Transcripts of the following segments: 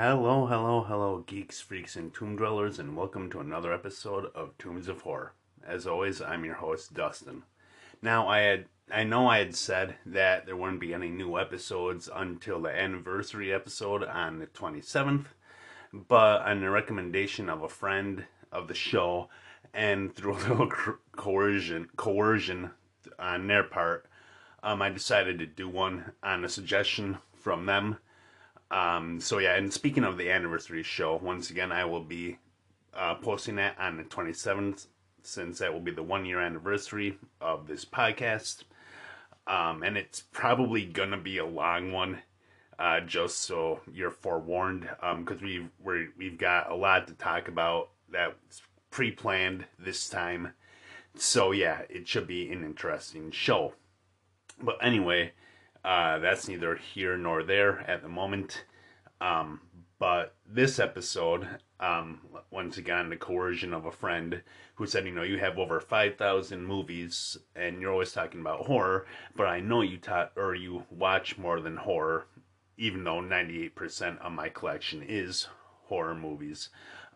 Hello, geeks, freaks, and tomb dwellers, and welcome to another episode of Tombs of Horror. As always, I'm your host, Dustin. Now, I know I had said that there wouldn't be any new episodes until the anniversary episode on the 27th, but on the recommendation of a friend of the show, and through a little coercion on their part, I decided to do one on a suggestion from them. And speaking of the anniversary show, once again, I will be posting that on the 27th, since that will be the 1 year anniversary of this podcast. And it's probably gonna be a long one, just so you're forewarned, because we've got a lot to talk about that's pre-planned this time. So yeah, it should be an interesting show. But anyway, that's neither here nor there at the moment. But this episode, once again, the coercion of a friend who said, you have over 5,000 movies and you're always talking about horror, but I know you watch more than horror, even though 98% of my collection is horror movies.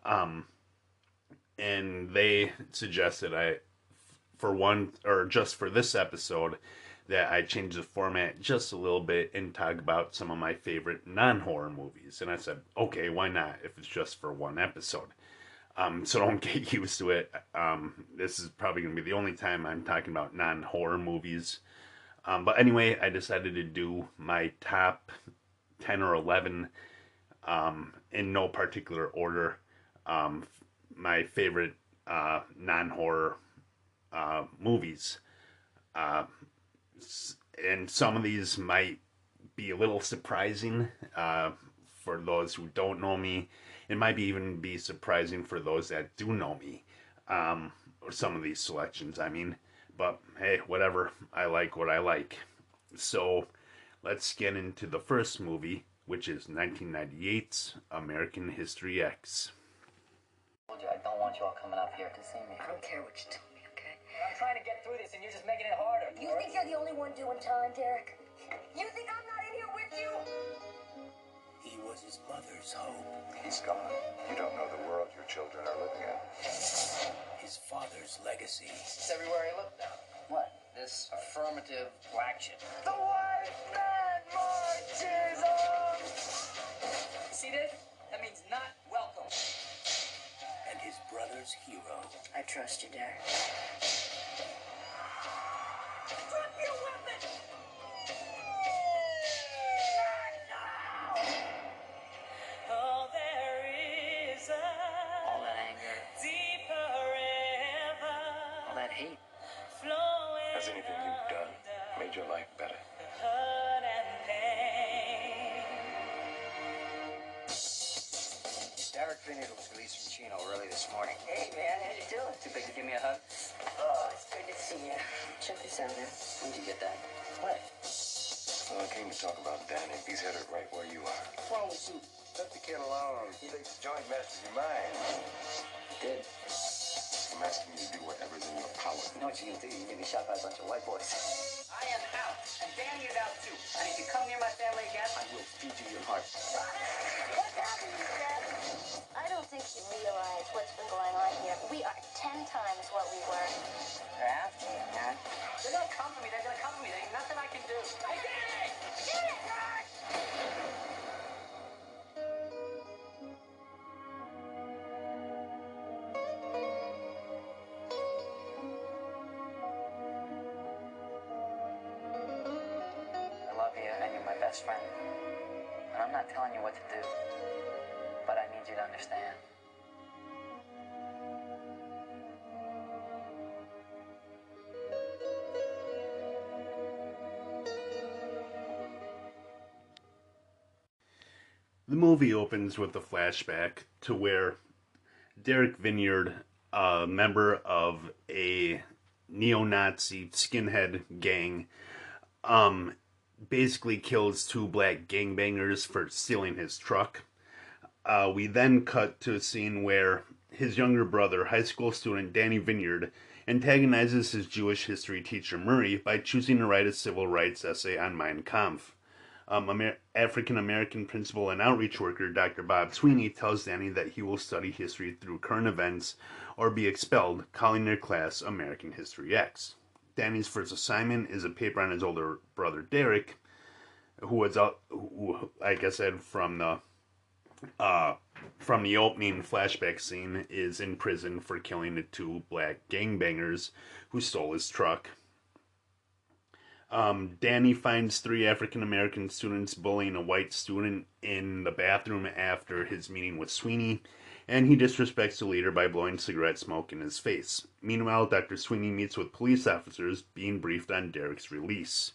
And they suggested just for this episode, that I changed the format just a little bit and talk about some of my favorite non-horror movies. And I said, okay, why not, if it's just for one episode? So don't get used to it. This is probably going to be the only time I'm talking about non-horror movies. But anyway, I decided to do my top 10 or 11, in no particular order, my favorite non-horror movies. And some of these might be a little surprising for those who don't know me. It might even be surprising for those that do know me, or some of these selections, I mean. But hey, whatever. I like what I like. So let's get into the first movie, which is 1998's American History X. I don't want you all coming up here to see me. I don't care what you tell me, okay? I'm trying to get through this and you're just making it harder. You think you're the only one doing time, Derek? You think I'm not in here with you? He was his mother's hope. He's gone. You don't know the world your children are living in. His father's legacy. It's everywhere I look now. What? This affirmative black shit. The white man marches on! See this? That means not welcome. And his brother's hero. I trust you, Derek. Drop your weapon! Oh, there is a All that anger, deeper river all that hate. flowing Has anything you've done made your life better? hurt and pain. Derek Vineyard was released from Chino early this morning. Hey, man, how you doing? Too big to give me a hug? Oh, it's good to see you. Check this out, man. When'd you get that? What? Well, I came to talk about Danny. He's headed right where you are. What's wrong with you? Let the kid alone. He thinks the joint messes your mind. Did. I'm asking you to do whatever's in your power. You know what you can do? You can get shot by a bunch of white boys. I am out, and Danny is out too. And if you come near my family again, I will feed you your heart. What's happening, Dad? I don't think you realize what's been going on here. We are 10 times what we were. They're after me, man. They're gonna come for me. They're gonna come for me. There's nothing I can do. Hey, Danny! Get it! I love you, and you're my best friend. And I'm not telling you what to do, but I need you to understand. The movie opens with a flashback to where Derek Vineyard, a member of a neo-Nazi skinhead gang, basically kills two black gangbangers for stealing his truck. We then cut to a scene where his younger brother, high school student Danny Vineyard, antagonizes his Jewish history teacher Murray by choosing to write a civil rights essay on Mein Kampf. African-American principal and outreach worker Dr. Bob Sweeney tells Danny that he will study history through current events or be expelled, calling their class American History X. Danny's first assignment is a paper on his older brother Derek, who, like I said, from the opening flashback scene, is in prison for killing the two black gangbangers who stole his truck. Danny finds 3 African-American students bullying a white student in the bathroom after his meeting with Sweeney, and he disrespects the leader by blowing cigarette smoke in his face. Meanwhile, Dr. Sweeney meets with police officers, being briefed on Derek's release.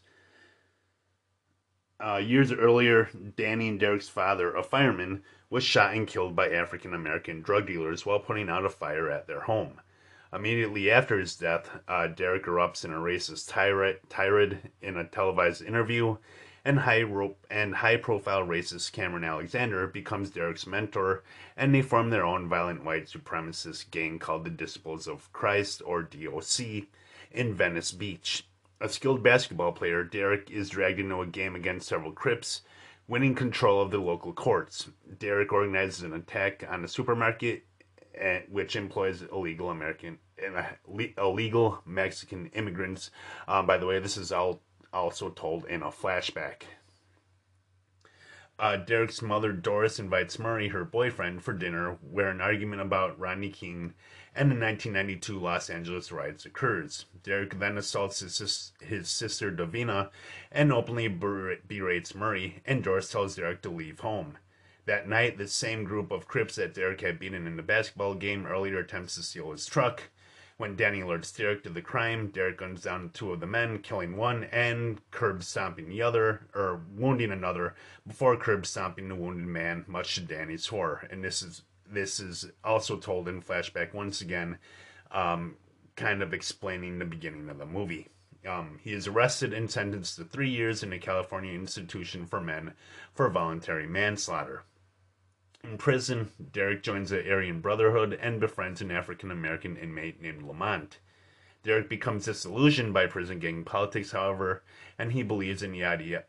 Years earlier, Danny and Derek's father, a fireman, was shot and killed by African-American drug dealers while putting out a fire at their home. Immediately after his death, Derek erupts in a racist tirade in a televised interview, and high-profile racist Cameron Alexander becomes Derek's mentor, and they form their own violent white supremacist gang called the Disciples of Christ, or DOC, in Venice Beach. A skilled basketball player, Derek is dragged into a game against several Crips, winning control of the local courts. Derek organizes an attack on a supermarket, which employs illegal Mexican immigrants. By the way, this is also told in a flashback. Derek's mother, Doris, invites Murray, her boyfriend, for dinner, where an argument about Rodney King and the 1992 Los Angeles riots occurs. Derek then assaults his sister, Davina, and openly berates Murray, and Doris tells Derek to leave home. That night, the same group of Crips that Derek had beaten in the basketball game earlier attempts to steal his truck. When Danny alerts Derek to the crime, Derek guns down 2 of the men, killing one and wounding another, before curb stomping the wounded man, much to Danny's horror. And this is also told in flashback once again, kind of explaining the beginning of the movie. He is arrested and sentenced to 3 years in a California institution for men for voluntary manslaughter. In prison, Derek joins the Aryan Brotherhood and befriends an African-American inmate named Lamont. Derek becomes disillusioned by prison gang politics, however, and he believes in the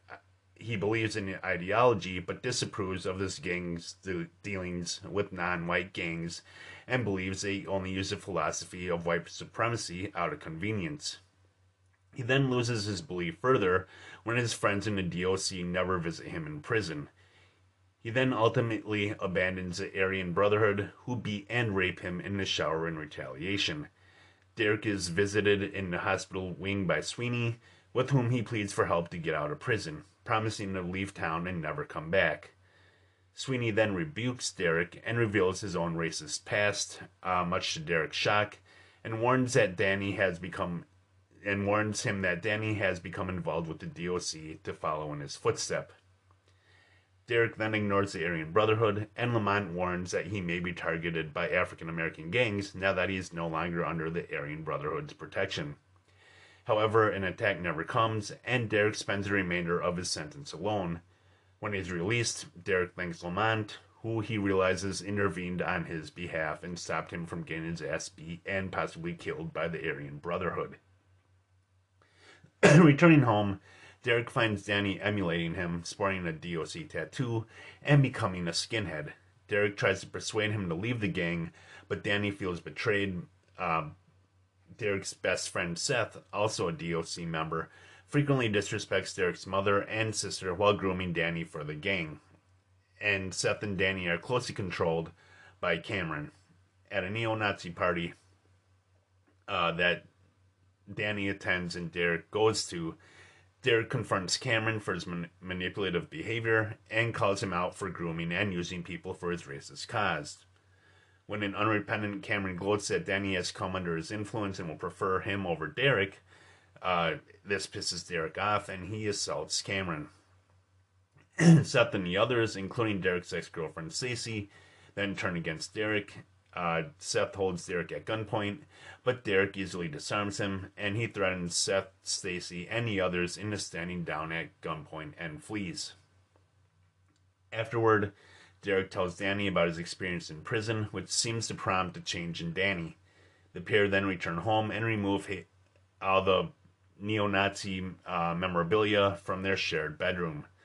ideology, but disapproves of this gang's dealings with non-white gangs, and believes they only use the philosophy of white supremacy out of convenience. He then loses his belief further when his friends in the DOC never visit him in prison. He then ultimately abandons the Aryan Brotherhood, who beat and rape him in the shower in retaliation. Derek is visited in the hospital wing by Sweeney, with whom he pleads for help to get out of prison, promising to leave town and never come back. Sweeney then rebukes Derek and reveals his own racist past, much to Derek's shock, and warns him that Danny has become involved with the DOC to follow in his footsteps. Derek then ignores the Aryan Brotherhood, and Lamont warns that he may be targeted by African-American gangs now that he is no longer under the Aryan Brotherhood's protection. However, an attack never comes, and Derek spends the remainder of his sentence alone. When he is released, Derek thanks Lamont, who he realizes intervened on his behalf and stopped him from getting his ass beat and possibly killed by the Aryan Brotherhood. Returning home, Derek finds Danny emulating him, sporting a DOC tattoo, and becoming a skinhead. Derek tries to persuade him to leave the gang, but Danny feels betrayed. Derek's best friend Seth, also a DOC member, frequently disrespects Derek's mother and sister while grooming Danny for the gang. And Seth and Danny are closely controlled by Cameron. At a neo-Nazi party that Danny attends and Derek goes to, Derek confronts Cameron for his manipulative behavior and calls him out for grooming and using people for his racist cause. When an unrepentant Cameron gloats that Danny has come under his influence and will prefer him over Derek, this pisses Derek off and he assaults Cameron. Seth and the others, including Derek's ex-girlfriend Stacy, then turn against Derek. Seth holds Derek at gunpoint, but Derek easily disarms him, and he threatens Seth, Stacy, and the others into standing down at gunpoint and flees. Afterward, Derek tells Danny about his experience in prison, which seems to prompt a change in Danny. The pair then return home and remove all the neo-Nazi memorabilia from their shared bedroom.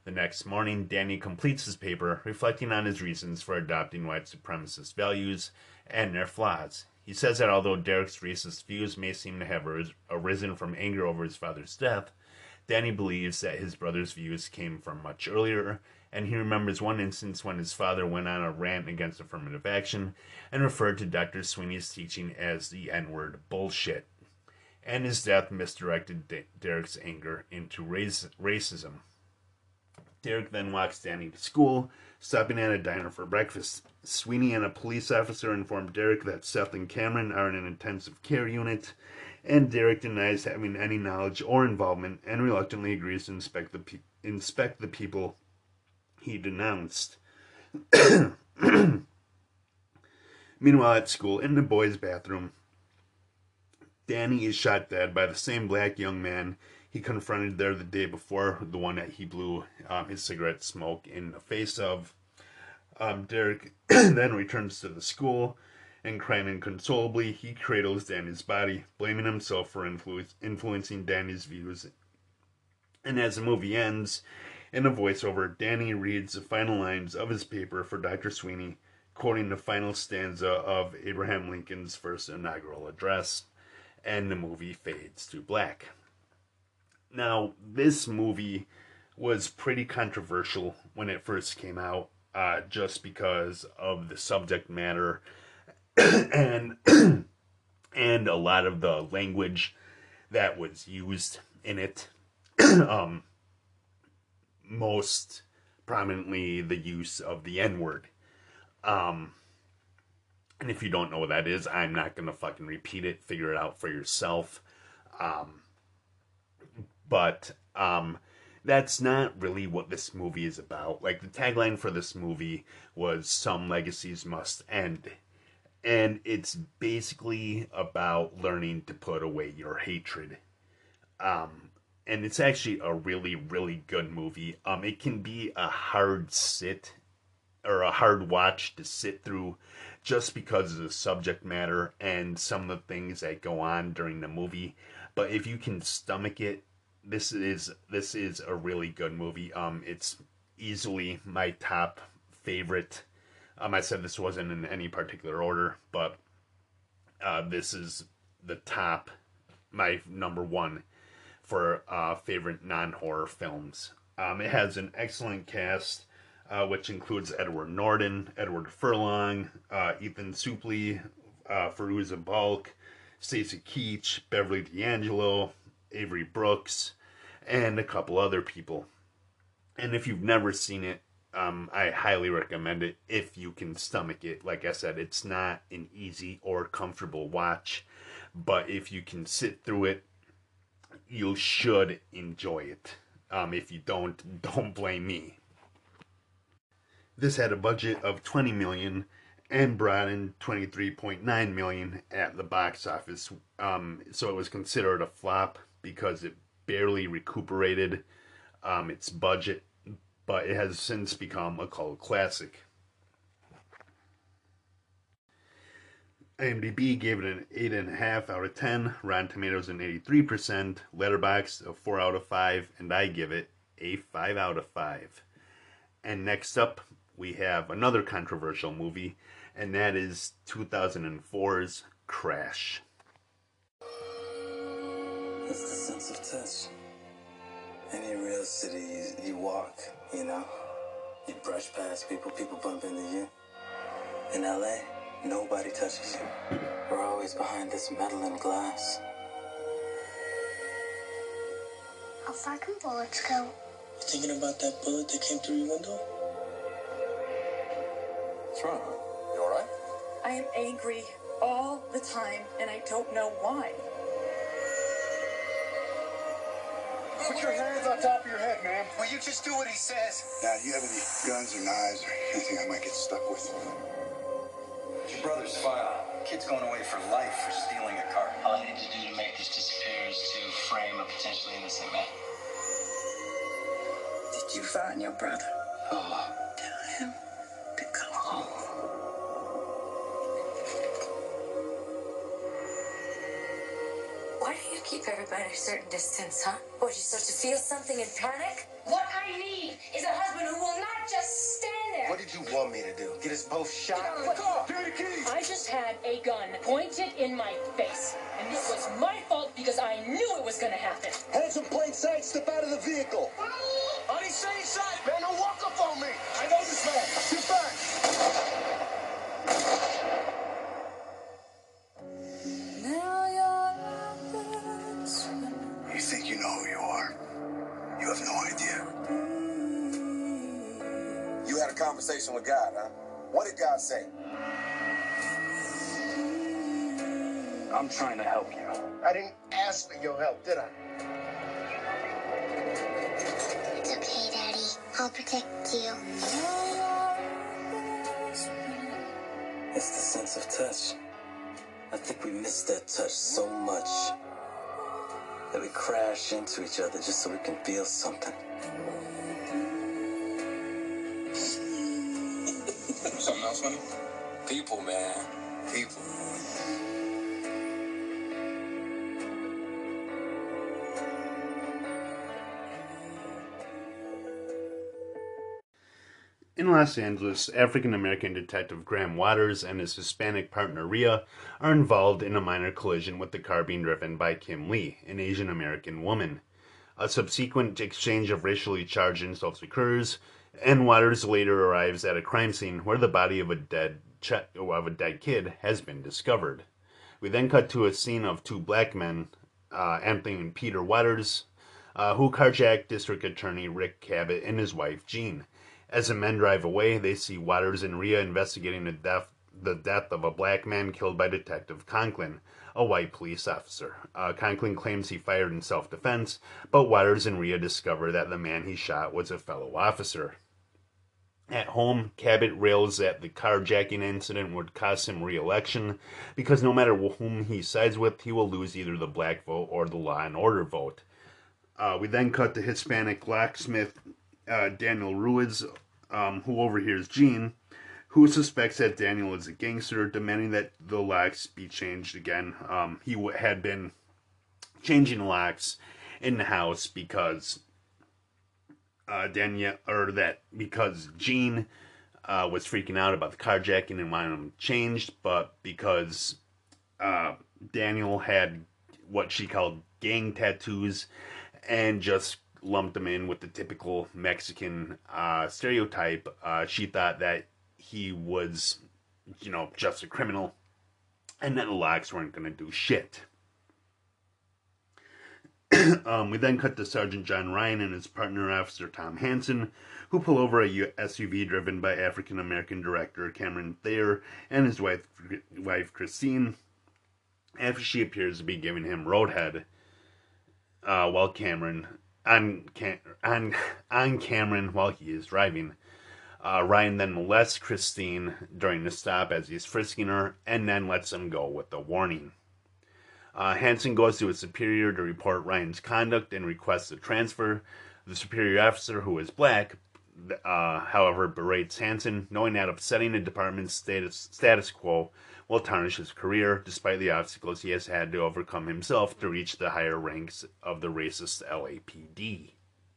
The next morning, Danny completes his paper, reflecting on his reasons for adopting white supremacist values and their flaws. He says that although Derek's racist views may seem to have arisen from anger over his father's death, Danny believes that his brother's views came from much earlier, and he remembers one instance when his father went on a rant against affirmative action and referred to Dr. Sweeney's teaching as the N-word bullshit. And his death misdirected Derek's anger into racism. Derek then walks Danny to school, stopping at a diner for breakfast. Sweeney and a police officer inform Derek that Seth and Cameron are in an intensive care unit, and Derek denies having any knowledge or involvement and reluctantly agrees to inspect the people he denounced. Meanwhile, at school, in the boys' bathroom, Danny is shot dead by the same black young man he confronted there the day before, the one that he blew his cigarette smoke in the face of. Derek then returns to the school, and crying inconsolably, he cradles Danny's body, blaming himself for influencing Danny's views. And as the movie ends, in a voiceover, Danny reads the final lines of his paper for Dr. Sweeney, quoting the final stanza of Abraham Lincoln's first inaugural address, and the movie fades to black. Now, this movie was pretty controversial when it first came out, just because of the subject matter and and a lot of the language that was used in it. Most prominently, the use of the N-word. And if you don't know what that is, I'm not gonna fucking repeat it. Figure it out for yourself. But that's not really what this movie is about. Like, the tagline for this movie was "Some legacies must end." And it's basically about learning to put away your hatred. And it's actually a really, really good movie. It can be a hard sit, or a hard watch to sit through, just because of the subject matter and some of the things that go on during the movie. But if you can stomach it, this is a really good movie. It's easily my top favorite. I said this wasn't in any particular order, but this is the top, my number one for favorite non-horror films. It has an excellent cast, which includes Edward Norton, Edward Furlong, Ethan Suplee, Fairuza Balk, Stacy Keach, Beverly D'Angelo, Avery Brooks, and a couple other people. And if you've never seen it, I highly recommend it if you can stomach it. Like I said, it's not an easy or comfortable watch, but if you can sit through it, you should enjoy it. If you don't blame me. This had a budget of $20 million and brought in $23.9 million at the box office. So it was considered a flop because it barely recuperated its budget, but it has since become a cult classic. IMDb gave it an 8.5 out of 10, Rotten Tomatoes an 83%, Letterboxd a 4 out of 5, and I give it a 5 out of 5. And next up, we have another controversial movie, and that is 2004's Crash. It's the sense of touch. Any real city, you walk, you know? You brush past people, people bump into you. In LA, nobody touches you. We're always behind this metal and glass. How far can bullets go? You thinking about that bullet that came through your window? What's wrong? You alright? I am angry all the time, and I don't know why. Put your hands on top of your head, man. Will you just do what he says? Now, do you have any guns or knives or anything I might get stuck with? It's your brother's file. Kid's going away for life for stealing a car. All I need to do to make this disappear is to frame a potentially innocent man. Did you find your brother? Oh. Tell him to come home. Why do you Keep everybody at a certain distance, huh? What, you start to feel something and panic? What I need is a husband who will not just stand there. What did you want me to do? Get us both shot? Get out of the car! Give me the keys! I just had a gun pointed in my face. And this was my fault because I knew it was gonna happen. Hands in plain sight, step out of the vehicle. On the same side, man, don't walk up on me. I know this man. Get back. You think you know who you are? You have no idea. You had a conversation with God, huh? What did God say? I'm trying to help you. I didn't ask for your help, did I? It's okay, Daddy. I'll protect you. It's the sense of touch. I think we miss that touch so much that we crash into each other just so we can feel something. Something else, honey? People, man. People. In Los Angeles, African-American detective Graham Waters and his Hispanic partner Rhea are involved in a minor collision with the car being driven by Kim Lee, an Asian-American woman. A subsequent exchange of racially charged insults occurs, and Waters later arrives at a crime scene where the body of a dead kid has been discovered. We then cut to a scene of two black men, Anthony and Peter Waters, who carjacked District Attorney Rick Cabot and his wife Jean. As the men drive away, they see Waters and Rhea investigating the death of a black man killed by Detective Conklin, a white police officer. Conklin claims he fired in self-defense, but Waters and Rhea discover that the man he shot was a fellow officer. At home, Cabot rails that the carjacking incident would cost him re-election because no matter whom he sides with, he will lose either the black vote or the law and order vote. We then cut to Hispanic locksmith Daniel Ruiz, who overhears Jean, who suspects that Daniel is a gangster, demanding that the locks be changed again. He had been changing locks in the house because because Jean was freaking out about the carjacking and wanted them changed, but because Daniel had what she called gang tattoos and just lumped them in with the typical Mexican stereotype, she thought that he was, just a criminal and that the locks weren't going to do shit. We then cut to Sergeant John Ryan and his partner Officer Tom Hansen, who pull over a SUV driven by African-American director Cameron Thayer and his wife Christine, after she appears to be giving him roadhead, while Cameron while he is driving. Ryan then molests Christine during the stop as he's frisking her, and then lets him go with a warning. Hansen goes to his superior to report Ryan's conduct and requests a transfer. The superior officer, who is black, however, berates Hansen, knowing that upsetting the department's status quo will tarnish his career, despite the obstacles he has had to overcome himself to reach the higher ranks of the racist LAPD.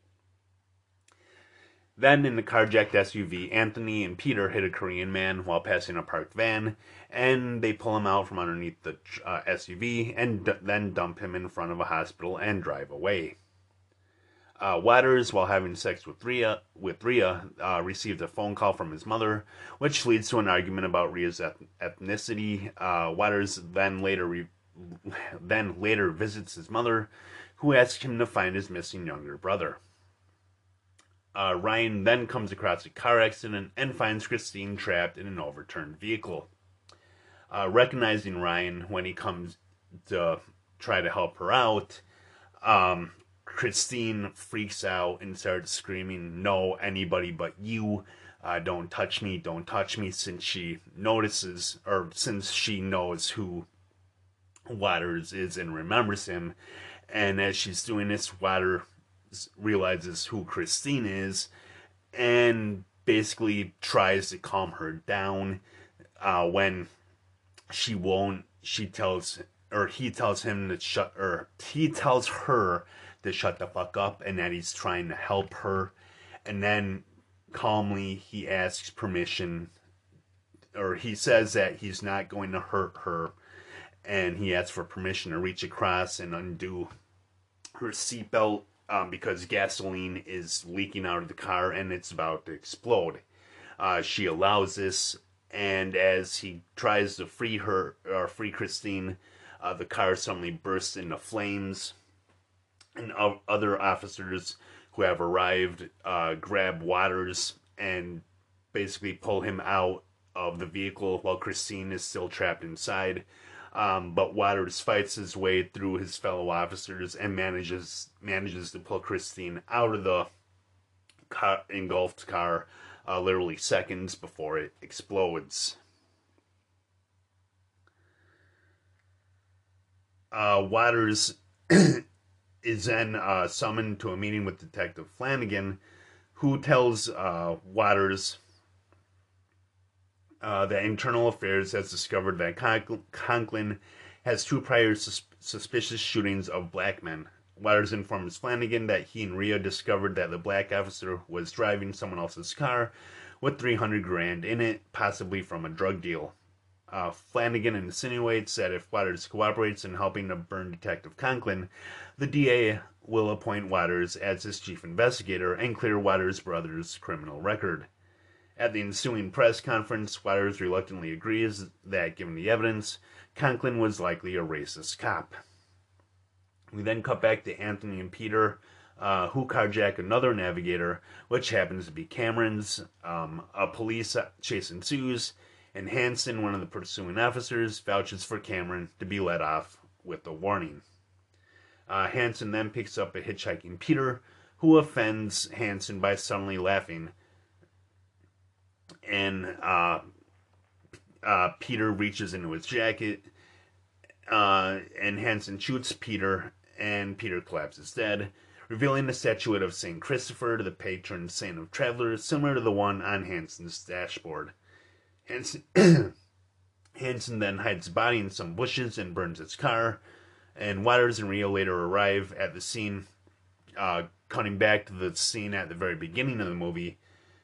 Then, in the carjacked SUV, Anthony and Peter hit a Korean man while passing a parked van, and they pull him out from underneath the SUV and then dump him in front of a hospital and drive away. Waters, while having sex with Rhea, received a phone call from his mother, which leads to an argument about Rhea's ethnicity. Waters then later visits his mother, who asks him to find his missing younger brother. Ryan then comes across a car accident and finds Christine trapped in an overturned vehicle. Recognizing Ryan when he comes to try to help her out, Christine freaks out and starts screaming, "No, anybody but you. Don't touch me, since she knows who Waters is and remembers him. And as she's doing this, Waters realizes who Christine is and basically tries to calm her down. When she won't, she tells or he tells him to shut, or he tells her to shut the fuck up, and that he's trying to help her. And then calmly he asks permission, or he says that he's not going to hurt her, and he asks for permission to reach across and undo her seatbelt because gasoline is leaking out of the car and it's about to explode. She allows this, and as he tries to free her, or free Christine, the car suddenly bursts into flames, and other officers who have arrived grab Waters and basically pull him out of the vehicle while Christine is still trapped inside. But Waters fights his way through his fellow officers and manages to pull Christine out of the engulfed car literally seconds before it explodes. Waters is then summoned to a meeting with Detective Flanagan, who tells Waters that Internal Affairs has discovered that Conklin has 2 prior suspicious shootings of black men. Waters informs Flanagan that he and Rhea discovered that the black officer was driving someone else's car with $300,000 in it, possibly from a drug deal. Flanagan insinuates that if Waters cooperates in helping to burn Detective Conklin, the DA will appoint Waters as his chief investigator and clear Waters' brother's criminal record. At the ensuing press conference, Waters reluctantly agrees that, given the evidence, Conklin was likely a racist cop. We then cut back to Anthony and Peter, who carjack another navigator, which happens to be Cameron's. A police chase ensues, and Hanson, one of the pursuing officers, vouches for Cameron to be let off with a warning. Hanson then picks up a hitchhiking Peter, who offends Hanson by suddenly laughing, and Peter reaches into his jacket, and Hanson shoots Peter, and Peter collapses dead, revealing the statuette of St. Christopher, the patron saint of travelers, similar to the one on Hanson's dashboard. Hanson then hides the body in some bushes and burns its car, and Waters and Rio later arrive at the scene, cutting back to the scene at the very beginning of the movie,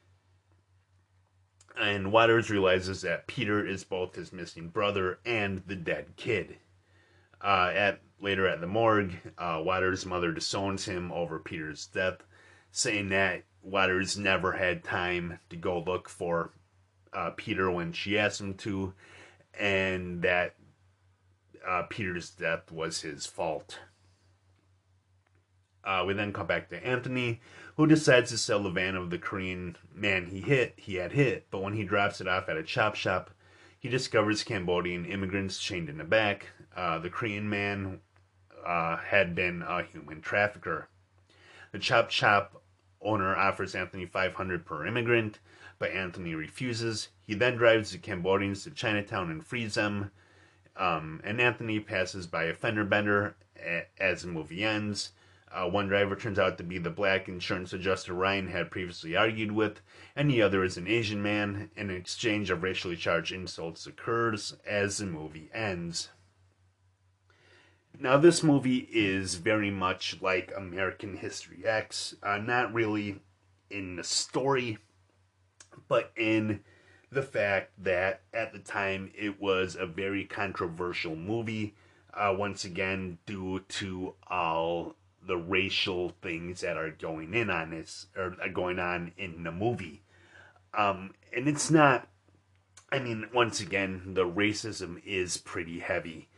and Waters realizes that Peter is both his missing brother and the dead kid. Later at the morgue, Waters' mother disowns him over Peter's death, saying that Waters never had time to go look for Peter when she asked him to, and that Peter's death was his fault. We then come back to Anthony, who decides to sell the van of the Korean man he had hit, but when he drops it off at a chop shop, he discovers Cambodian immigrants chained in the back. The Korean man had been a human trafficker. The chop shop owner offers Anthony $500 per immigrant, but Anthony refuses. He then drives the Cambodians to Chinatown and frees them, and Anthony passes by a fender bender as the movie ends. One driver turns out to be the black insurance adjuster Ryan had previously argued with, and the other is an Asian man. An exchange of racially charged insults occurs as the movie ends. Now, this movie is very much like American History X, not really in the story, but in the fact that at the time it was a very controversial movie, once again due to all the racial things that are going on in the movie. And it's not, once again, the racism is pretty heavy.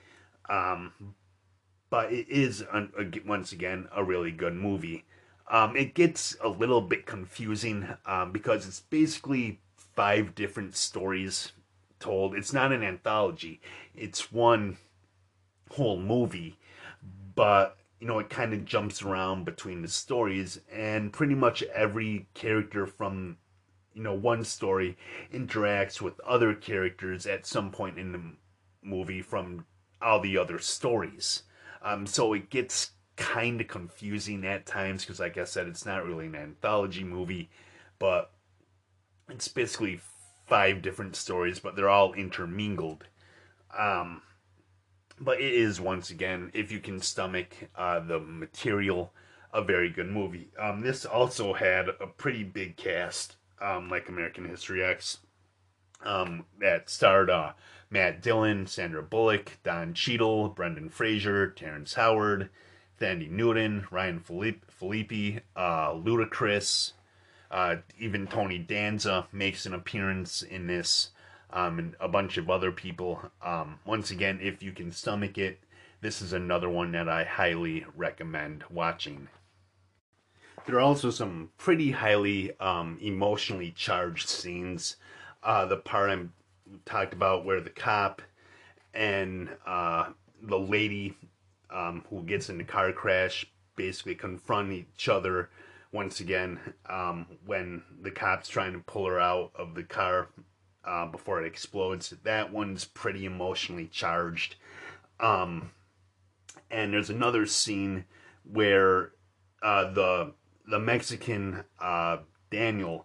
But it is, once again, a really good movie. It gets a little bit confusing because it's basically 5 different stories told. It's not an anthology. It's one whole movie. But, it kind of jumps around between the stories. And pretty much every character from, one story interacts with other characters at some point in the movie from all the other stories. So it gets kind of confusing at times because, like I said, it's not really an anthology movie, but it's basically 5 different stories, but they're all intermingled. But it is, once again, if you can stomach the material, a very good movie. This also had a pretty big cast, like American History X, that starred Matt Dillon, Sandra Bullock, Don Cheadle, Brendan Fraser, Terrence Howard, Thandie Newton, Ryan Phillippe, Ludacris, even Tony Danza makes an appearance in this, and a bunch of other people. Once again, if you can stomach it, this is another one that I highly recommend watching. There are also some pretty highly emotionally charged scenes. The part I talked about where the cop and the lady who gets in the car crash basically confront each other once again when the cop's trying to pull her out of the car before it explodes. That one's pretty emotionally charged. And there's another scene where the Mexican Daniel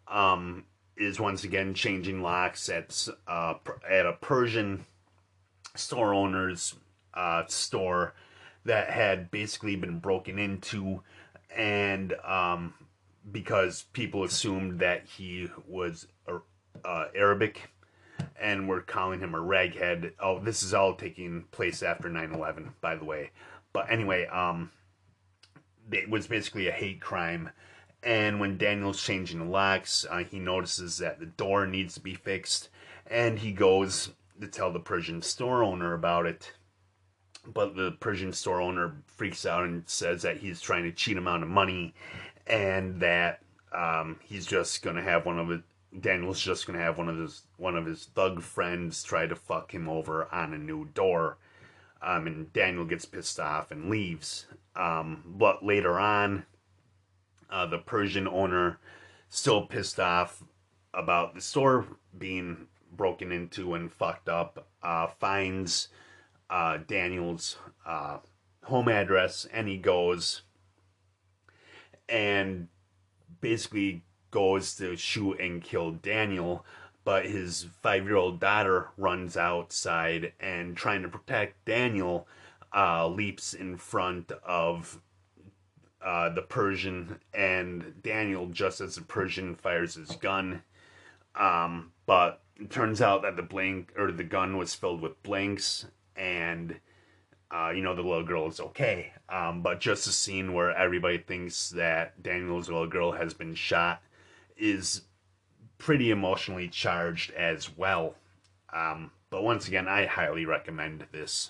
is once again changing locks at a Persian store owner's store that had basically been broken into, and because people assumed that he was Arabic and were calling him a raghead. Oh, this is all taking place after 9/11, by the way. But anyway, it was basically a hate crime. And when Daniel's changing the locks, he notices that the door needs to be fixed, and he goes to tell the Persian store owner about it. But the Persian store owner freaks out and says that he's trying to cheat him out of money, and that he's just gonna have Daniel's just gonna have one of his thug friends try to fuck him over on a new door. And Daniel gets pissed off and leaves. But later on, the Persian owner, still pissed off about the store being broken into and fucked up, finds Daniel's home address, and he goes and basically goes to shoot and kill Daniel, but his 5-year-old daughter runs outside and, trying to protect Daniel, leaps in front of the Persian and Daniel just as the Persian fires his gun. But it turns out that the gun was filled with blanks, and the little girl is okay. But just a scene where everybody thinks that Daniel's little girl has been shot is pretty emotionally charged as well. But once again, I highly recommend this.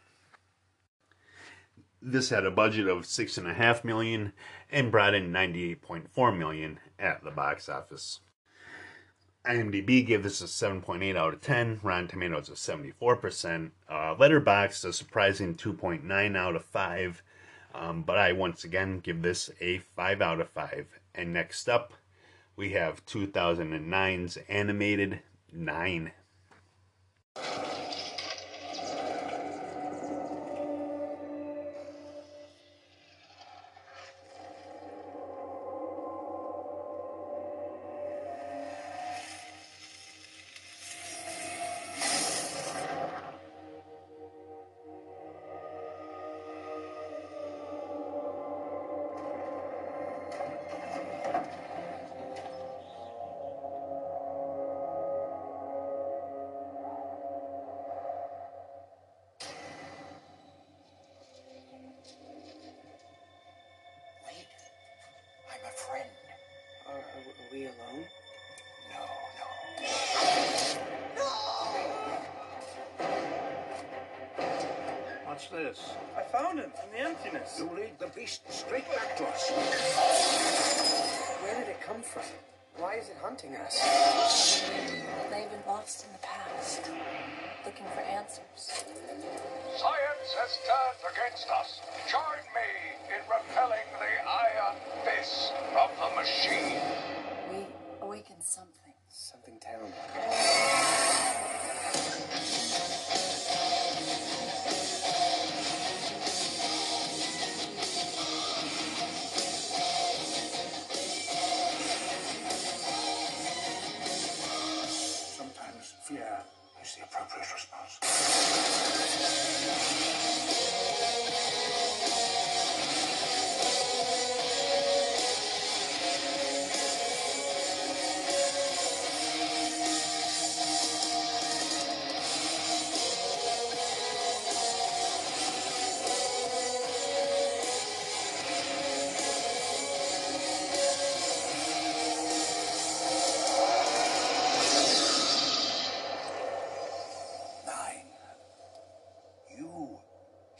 This had a budget of $6.5 million and brought in $98.4 million at the box office. IMDb gave this a 7.8 out of 10. Rotten Tomatoes a 74%. Letterboxd a surprising 2.9 out of 5. But I once again give this a 5 out of 5. And next up, we have 2009's animated 9. Are we alone? What's this? I found him in the emptiness. You lead the beast straight back to us. Where did it come from? Why is it hunting us? They've been lost in the past, looking for answers. Science has turned against us. Join me in repelling the iron fist of the machine. We awaken something. Something terrible. Sometimes fear is the appropriate response.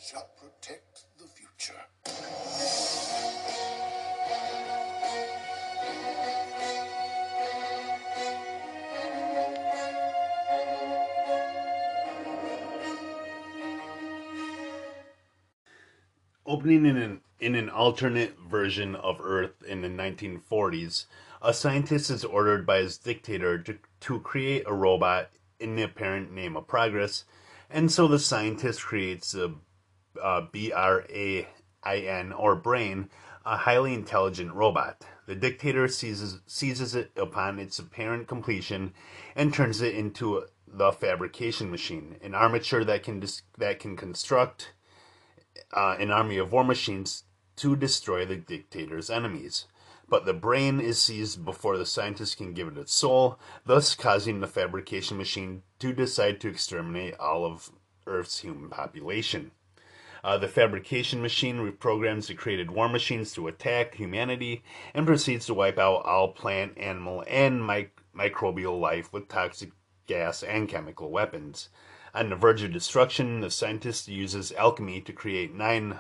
shall protect the future. Opening in an alternate version of Earth in the 1940s, a scientist is ordered by his dictator to create a robot in the apparent name of progress, and so the scientist creates a BRAIN, or brain, a highly intelligent robot. The dictator seizes it upon its apparent completion and turns it into the fabrication machine, an armature that can construct an army of war machines to destroy the dictator's enemies. But the brain is seized before the scientist can give it its soul, thus causing the fabrication machine to decide to exterminate all of Earth's human population. The fabrication machine reprograms the created war machines to attack humanity and proceeds to wipe out all plant, animal, and microbial life with toxic gas and chemical weapons. On the verge of destruction, the scientist uses alchemy to create nine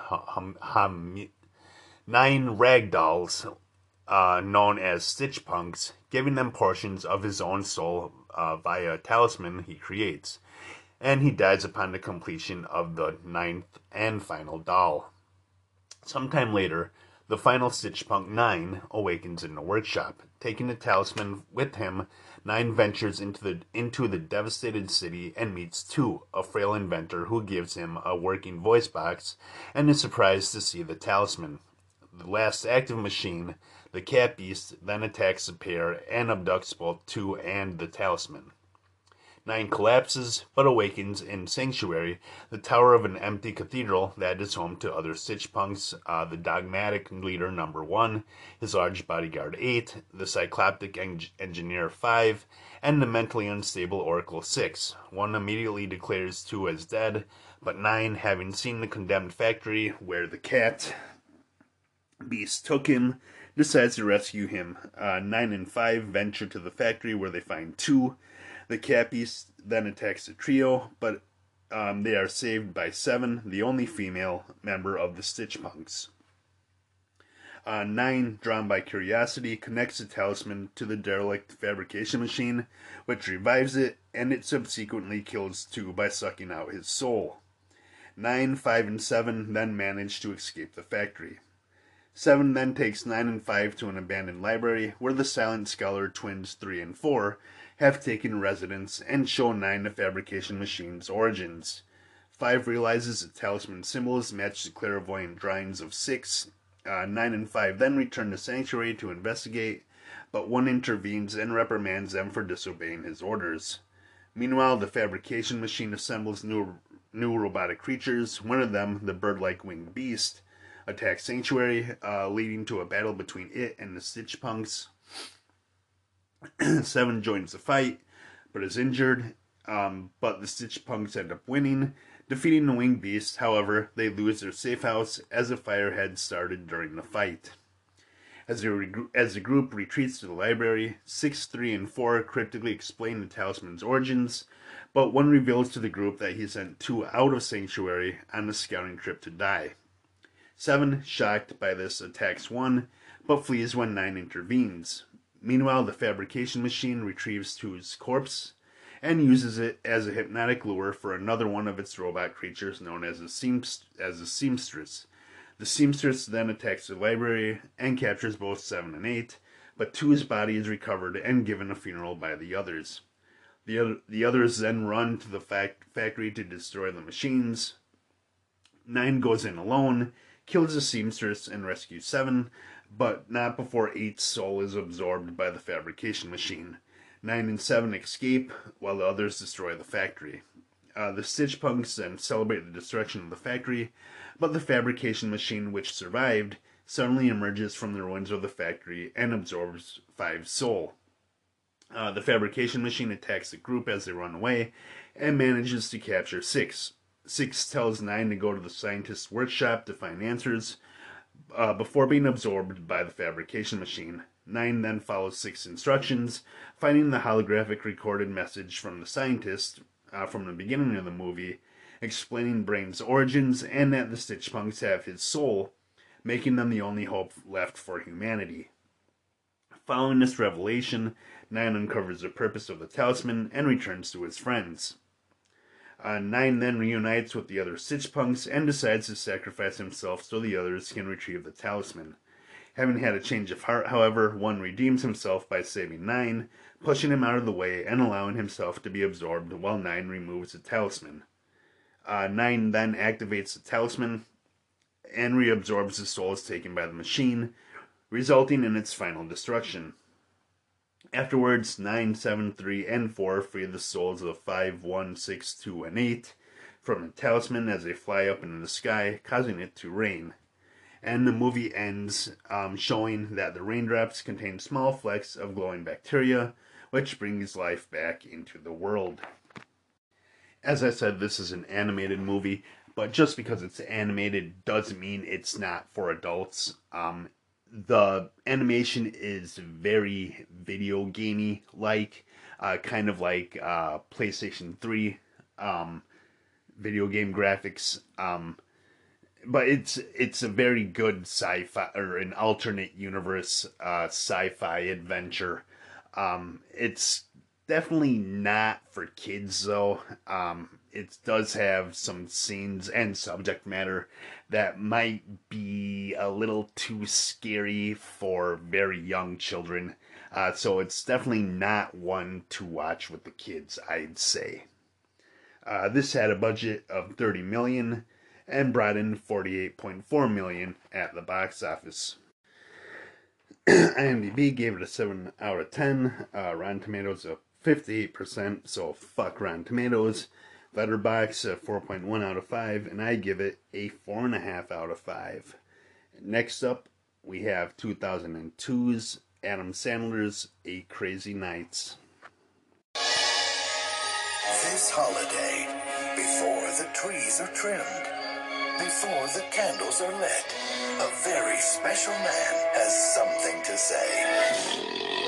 ragdolls known as Stitch Punks, giving them portions of his own soul via a talisman he creates. And he dies upon the completion of the 9th and final doll. Sometime later, the final Stitch Punk 9 awakens in the workshop. Taking the talisman with him, 9 ventures into the devastated city and meets 2, a frail inventor who gives him a working voice box and is surprised to see the talisman. The last active machine, the Cat Beast, then attacks the pair and abducts both 2 and the talisman. 9 collapses, but awakens in Sanctuary, the tower of an empty cathedral that is home to other Stitch Punks, the dogmatic leader number 1, his large bodyguard 8, the cycloptic engineer 5, and the mentally unstable Oracle 6. 1 immediately declares 2 as dead, but 9, having seen the condemned factory where the Cat Beast took him, decides to rescue him. 9 and 5 venture to the factory where they find 2. The Cat Beast then attacks the trio, but they are saved by 7, the only female member of the Stitch Punks. 9, drawn by curiosity, connects the talisman to the derelict fabrication machine, which revives it, and it subsequently kills 2 by sucking out his soul. 9, 5, and 7 then manage to escape the factory. 7 then takes 9 and 5 to an abandoned library, where the Silent Scholar twins 3 and 4 have taken residence and show 9 the fabrication machine's origins. 5 realizes the talisman symbols match the clairvoyant drawings of 6. 9 and 5 then return to Sanctuary to investigate, but 1 intervenes and reprimands them for disobeying his orders. Meanwhile, the fabrication machine assembles new robotic creatures. One of them, the bird-like winged beast, attacks Sanctuary, leading to a battle between it and the Stitch Punks. 7 joins the fight, but is injured, but the Stitch Punks end up winning, defeating the winged beast. However, they lose their safe house as a fire had started during the fight. As the group retreats to the library, 6, 3, and 4 cryptically explain the talisman's origins, but 1 reveals to the group that he sent 2 out of Sanctuary on a scouting trip to die. 7, shocked by this, attacks 1, but flees when 9 intervenes. Meanwhile, the fabrication machine retrieves 2's corpse and uses it as a hypnotic lure for another one of its robot creatures known as a seamstress. The seamstress then attacks the library and captures both 7 and 8, but 2's body is recovered and given a funeral by the others. The others then run to the factory to destroy the machines. 9 goes in alone, kills the seamstress, and rescues 7, but not before 8's soul is absorbed by the fabrication machine. 9 and 7 escape, while the others destroy the factory. The Stitch Punks then celebrate the destruction of the factory, but the fabrication machine, which survived, suddenly emerges from the ruins of the factory and absorbs 5's soul. The fabrication machine attacks the group as they run away, and manages to capture 6. 6 tells 9 to go to the scientist's workshop to find answers, before being absorbed by the fabrication machine. 9 then follows 6's instructions, finding the holographic recorded message from the scientist from the beginning of the movie, explaining Brain's origins and that the Stitch Punks have his soul, making them the only hope left for humanity. Following this revelation, Nine uncovers the purpose of the talisman and returns to his friends. Nine then reunites with the other Stitch Punks and decides to sacrifice himself so the others can retrieve the talisman. Having had a change of heart, however, one redeems himself by saving Nine, pushing him out of the way and allowing himself to be absorbed while Nine removes the talisman. Nine then activates the talisman and reabsorbs the souls taken by the machine, resulting in its final destruction. Afterwards, 9, 7, 3, and 4 free the souls of 5, 1, 6, 2, and 8 from the talisman as they fly up into the sky, causing it to rain. And the movie ends showing that the raindrops contain small flecks of glowing bacteria, which brings life back into the world. As I said, this is an animated movie, but just because it's animated doesn't mean it's not for adults. The animation is very video gamey like, kind of like PlayStation 3 video game graphics. But it's a very good sci-fi, or an alternate universe sci-fi adventure. It's definitely not for kids though. It does have some scenes and subject matter that might be a little too scary for very young children. So it's definitely not one to watch with the kids, I'd say. This had a budget of $30 million and brought in $48.4 million at the box office. IMDb gave it a 7 out of 10. Rotten Tomatoes a 58%, so fuck Rotten Tomatoes. Letterboxd 4.1 out of 5, and I give it a 4.5 out of 5. Next up, we have 2002's Adam Sandler's 8 Crazy Nights. This holiday, before the trees are trimmed, before the candles are lit, a very special man has something to say.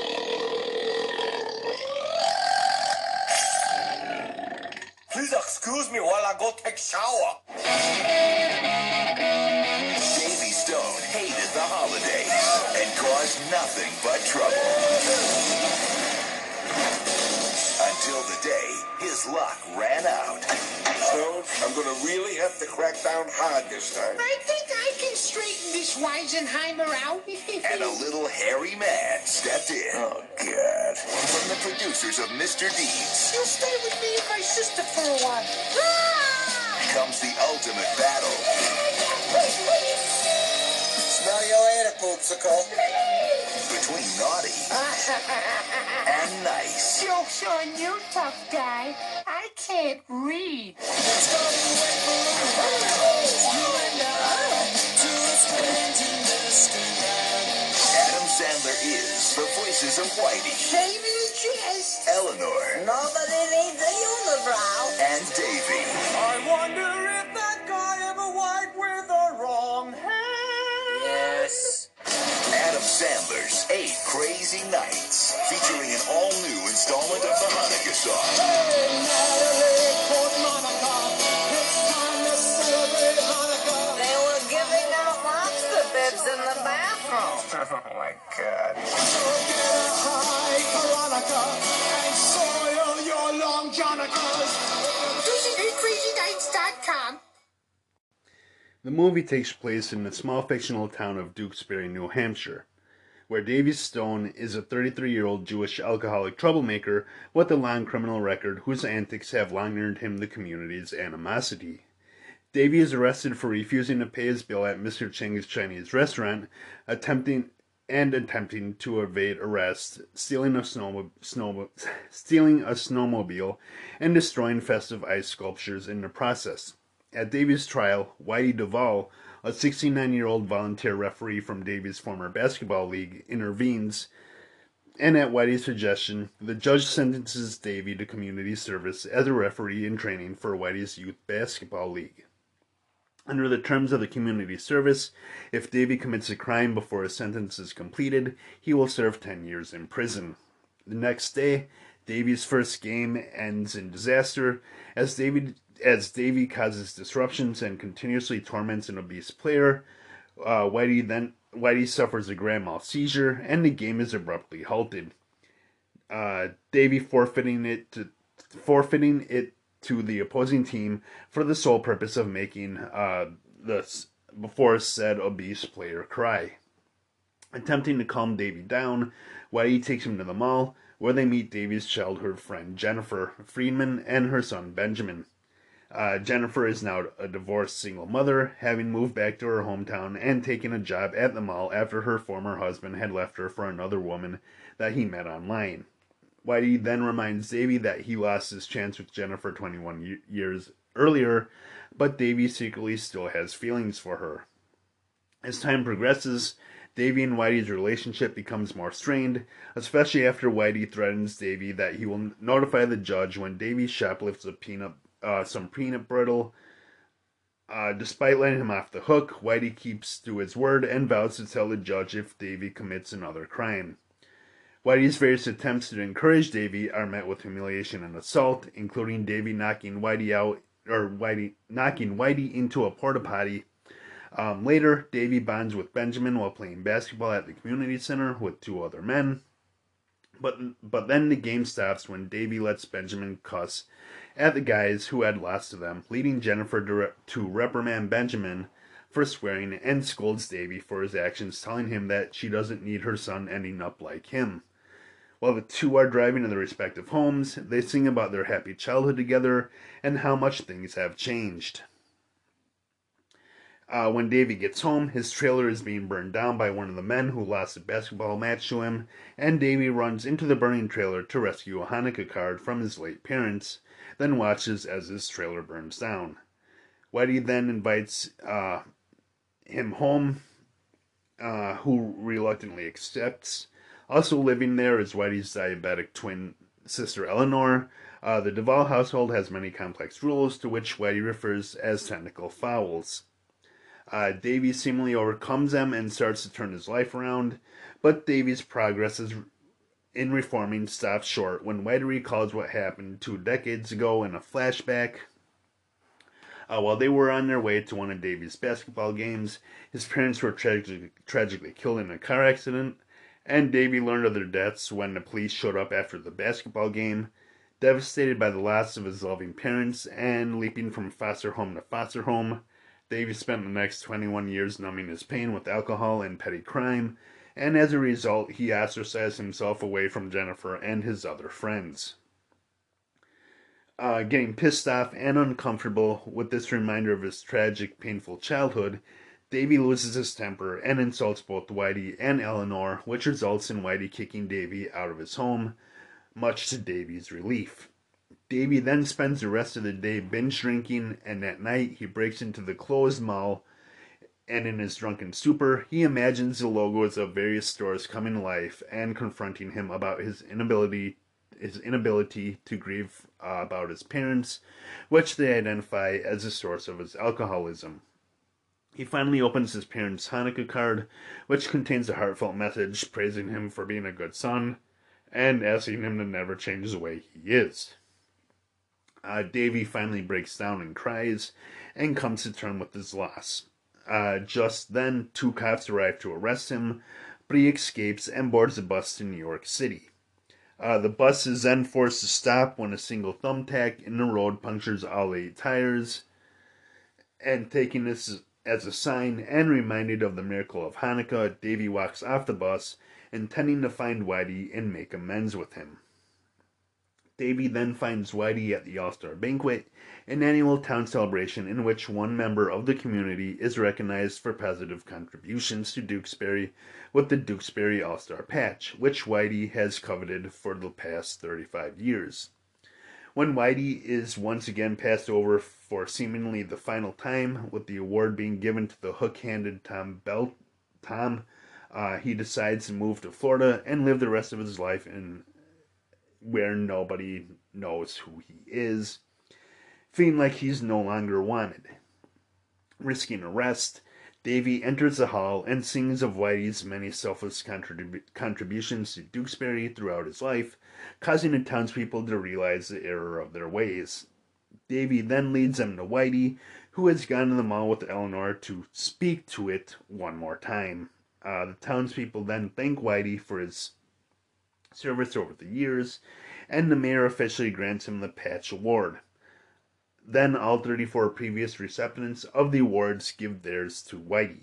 Please excuse me while I go take shower. Davy Stone hated the holidays and caused nothing but trouble. Until the day his luck ran out. Stone, I'm gonna really have to crack down hard this time. I think I can straighten this Weisenheimer out. And a little hairy man stepped in. Oh, God. From the producers of Mr. Deeds. You'll stay with me and my sister for a while. Comes the ultimate battle. Smell you later, Poopsicle. Between naughty and nice. Joke's on you, tough guy. I can't read. Adam Sandler is the voices of Whitey, Davy Chest, Eleanor, Nobody needs a unibrow. and Davy. I wonder if that guy ever wiped with the wrong hand. Yes. Adam Sandler's 8 Crazy Nights, featuring an all-new installment of the Hanukkah song. They were giving out lobster bibs in the bathroom. Oh, my God. VisitCrazyNights.com. The movie takes place in the small fictional town of Duxbury, New Hampshire, where Davy Stone is a 33-year-old Jewish alcoholic troublemaker with a long criminal record whose antics have long earned him the community's animosity. Davy is arrested for refusing to pay his bill at Mr. Cheng's Chinese restaurant, attempting to evade arrest, stealing a snowmobile, and destroying festive ice sculptures in the process. At Davy's trial, Whitey Duvall, a 69-year-old volunteer referee from Davy's former basketball league, intervenes, and at Whitey's suggestion, the judge sentences Davy to community service as a referee in training for Whitey's youth basketball league. Under the terms of the community service, if Davy commits a crime before his sentence is completed, he will serve 10 years in prison. The next day, Davy's first game ends in disaster as Davy As Davy causes disruptions and continuously torments an obese player, Whitey suffers a grand mal seizure, and the game is abruptly halted. Davy forfeiting it to the opposing team for the sole purpose of making the before said obese player cry. Attempting to calm Davy down, Whitey takes him to the mall, where they meet Davy's childhood friend Jennifer Friedman and her son Benjamin. Jennifer is now a divorced single mother, having moved back to her hometown and taken a job at the mall after her former husband had left her for another woman that he met online. Whitey then reminds Davy that he lost his chance with Jennifer 21 years earlier, but Davy secretly still has feelings for her. As time progresses, Davy and Whitey's relationship becomes more strained, especially after Whitey threatens Davy that he will notify the judge when Davy shoplifts some peanut brittle. Despite letting him off the hook, Whitey keeps to his word and vows to tell the judge if Davy commits another crime. Whitey's various attempts to encourage Davy are met with humiliation and assault, including Davy knocking Whitey into a porta potty. Later, Davy bonds with Benjamin while playing basketball at the community center with two other men. But then the game stops when Davy lets Benjamin cuss at the guys who had lost to them, leading Jennifer to reprimand Benjamin for swearing and scolds Davy for his actions, telling him that she doesn't need her son ending up like him. While the two are driving to their respective homes, they sing about their happy childhood together and how much things have changed. When Davy gets home, his trailer is being burned down by one of the men who lost a basketball match to him, and Davy runs into the burning trailer to rescue a Hanukkah card from his late parents, then watches as his trailer burns down. Whitey then invites him home, who reluctantly accepts. Also living there is Whitey's diabetic twin sister Eleanor. The Duvall household has many complex rules, to which Whitey refers as technical fouls. Davy seemingly overcomes them and starts to turn his life around, but Davy's progress in reforming stops short when Whitey recalls what happened 2 decades ago in a flashback. While they were on their way to one of Davy's basketball games, his parents were tragically killed in a car accident, and Davy learned of their deaths when the police showed up after the basketball game. Devastated by the loss of his loving parents and leaping from foster home to foster home, Davy spent the next 21 years numbing his pain with alcohol and petty crime, and as a result, he ostracized himself away from Jennifer and his other friends. Getting pissed off and uncomfortable with this reminder of his tragic, painful childhood, Davy loses his temper and insults both Whitey and Eleanor, which results in Whitey kicking Davy out of his home, much to Davy's relief. Davy then spends the rest of the day binge drinking, and at night he breaks into the closed mall, and in his drunken stupor, he imagines the logos of various stores coming to life and confronting him about his inability to grieve about his parents, which they identify as the source of his alcoholism. He finally opens his parents' Hanukkah card, which contains a heartfelt message praising him for being a good son and asking him to never change the way he is. Davy finally breaks down and cries and comes to terms with his loss. Just then, 2 cops arrive to arrest him, but he escapes and boards a bus to New York City. The bus is then forced to stop when a single thumbtack in the road punctures all 8 tires, and taking this as a sign and reminded of the miracle of Hanukkah, Davy walks off the bus, intending to find Whitey and make amends with him. Davy then finds Whitey at the All-Star Banquet, an annual town celebration in which one member of the community is recognized for positive contributions to Dukesbury with the Dukesbury All-Star Patch, which Whitey has coveted for the past 35 years. When Whitey is once again passed over for seemingly the final time, with the award being given to the hook-handed Tom, he decides to move to Florida and live the rest of his life in where nobody knows who he is, feeling like he's no longer wanted. Risking arrest, Davy enters the hall and sings of Whitey's many selfless contributions to Dukesbury throughout his life, causing the townspeople to realize the error of their ways. Davy then leads them to Whitey, who has gone to the mall with Eleanor to speak to it one more time. The townspeople then thank Whitey for his service over the years, and the mayor officially grants him the Patch Award. Then all 34 previous recipients of the awards give theirs to Whitey.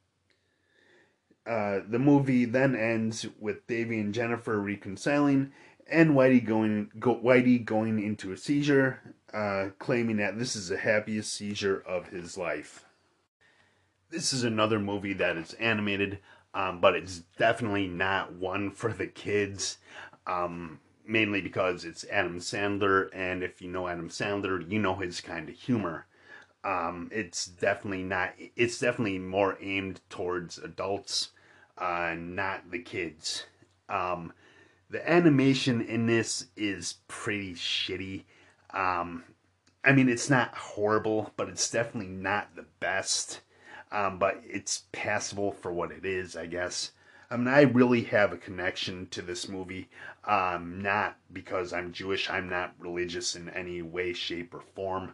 The movie then ends with Davy and Jennifer reconciling, and Whitey going into a seizure, claiming that this is the happiest seizure of his life. This is another movie that is animated, but it's definitely not one for the kids, mainly because it's Adam Sandler, and if you know Adam Sandler, you know his kind of humor. It's definitely more aimed towards adults, not the kids. The animation in this is pretty shitty. I mean, it's not horrible, but it's definitely not the best. But it's passable for what it is, I guess. I mean, I really have a connection to this movie. Not because I'm Jewish. I'm not religious in any way, shape, or form.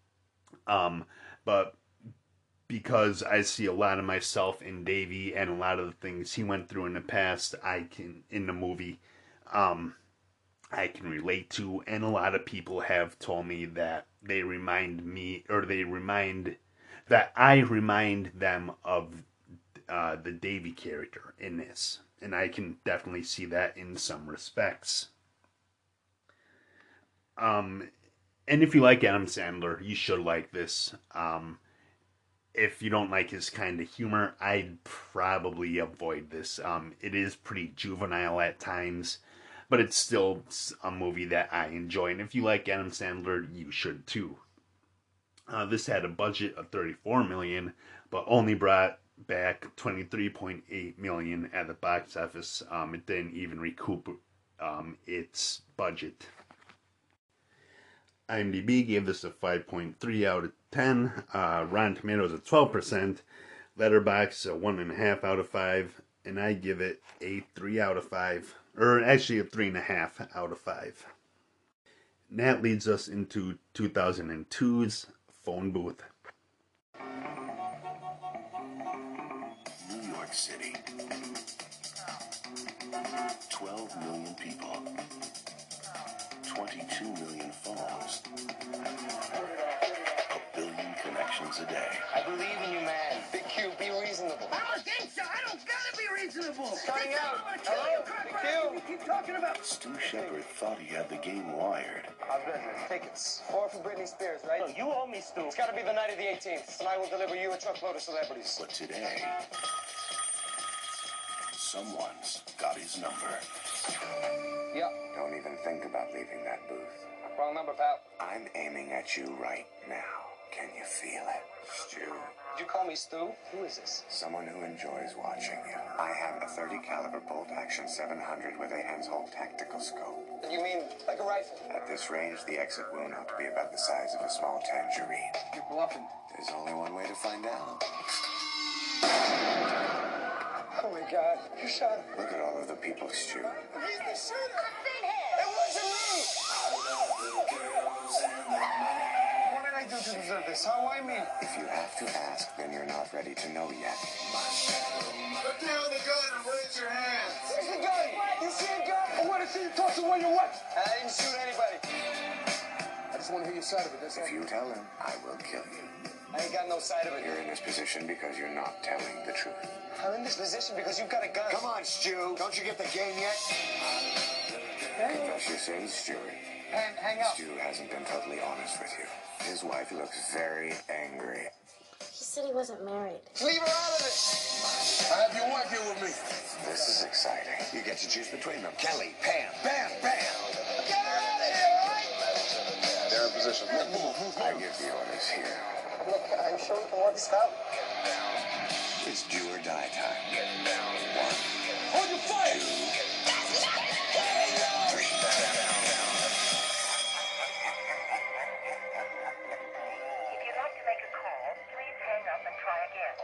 But because I see a lot of myself in Davy and a lot of the things he went through in the past, in the movie, I can relate to, and a lot of people have told me that I remind them of the Davy character in this, and I can definitely see that in some respects. And if you like Adam Sandler, you should like this. If you don't like his kind of humor, I'd probably avoid this. It is pretty juvenile at times, but it's still a movie that I enjoy. And if you like Adam Sandler, you should too. This had a budget of $34 million, but only brought back $23.8 million at the box office. It didn't even recoup its budget. IMDb gave this a 5.3 out of 10. Rotten Tomatoes a 12%. Letterboxd a 1.5 out of 5. And I give it a 3 out of 5. Or actually a 3.5 out of 5. And that leads us into 2002's Phone Booth. New York City. 12 million people. 22 million phones. A billion connections a day. I believe in you, man. Big Q, be reasonable. I'm a gangster. I don't gotta be reasonable. It's coming out. Hello, Big Q. You keep talking about. Stu Shepard thought he had the game wired. How's business? Tickets. 4 for Britney Spears, right? No, you owe me, Stu. It's gotta be the night of the 18th, and I will deliver you a truckload of celebrities. But today, someone's got his number. Yep. Don't even think about leaving that booth. Wrong number, pal. I'm aiming at you right now. Can you feel it? Stu. Did you call me Stu? Who is this? Someone who enjoys watching you. I have a 30 caliber bolt action 700 with a Hensoldt tactical scope. You mean like a rifle? At this range, the exit will not be about the size of a small tangerine. You're bluffing. There's only one way to find out. Oh my God, you shot him. Look at all of the people, Stu. He's the shooter. It wasn't me. What did I do to deserve this? How I mean? If you have to ask, then you're not ready to know yet. Put down the gun and raise your hand. Where's the gun? You see a gun? I want to see you toss it when you what? I didn't shoot anybody. I just want to hear your side of it. That's all. If you tell him, I will kill you. I ain't got no side of it. You're in this position because you're not telling the truth. I'm in this position because you've got a gun. Come on, Stu. Don't you get the game yet? Confess your sins, Stewie. Hang up. Stu hasn't been totally honest with you. His wife looks very angry. He said he wasn't married. Leave her out of it. I have your wife here with me. This is exciting. You get to choose between them. Kelly, Pam, Bam, Bam. Get her out of here, all right? They're in position. Move. I give the orders here. Look, I'm sure we can work this out. It's do or die time. 1, Hold your fire. 2, 3. If you'd like to make a call, please hang up and try again.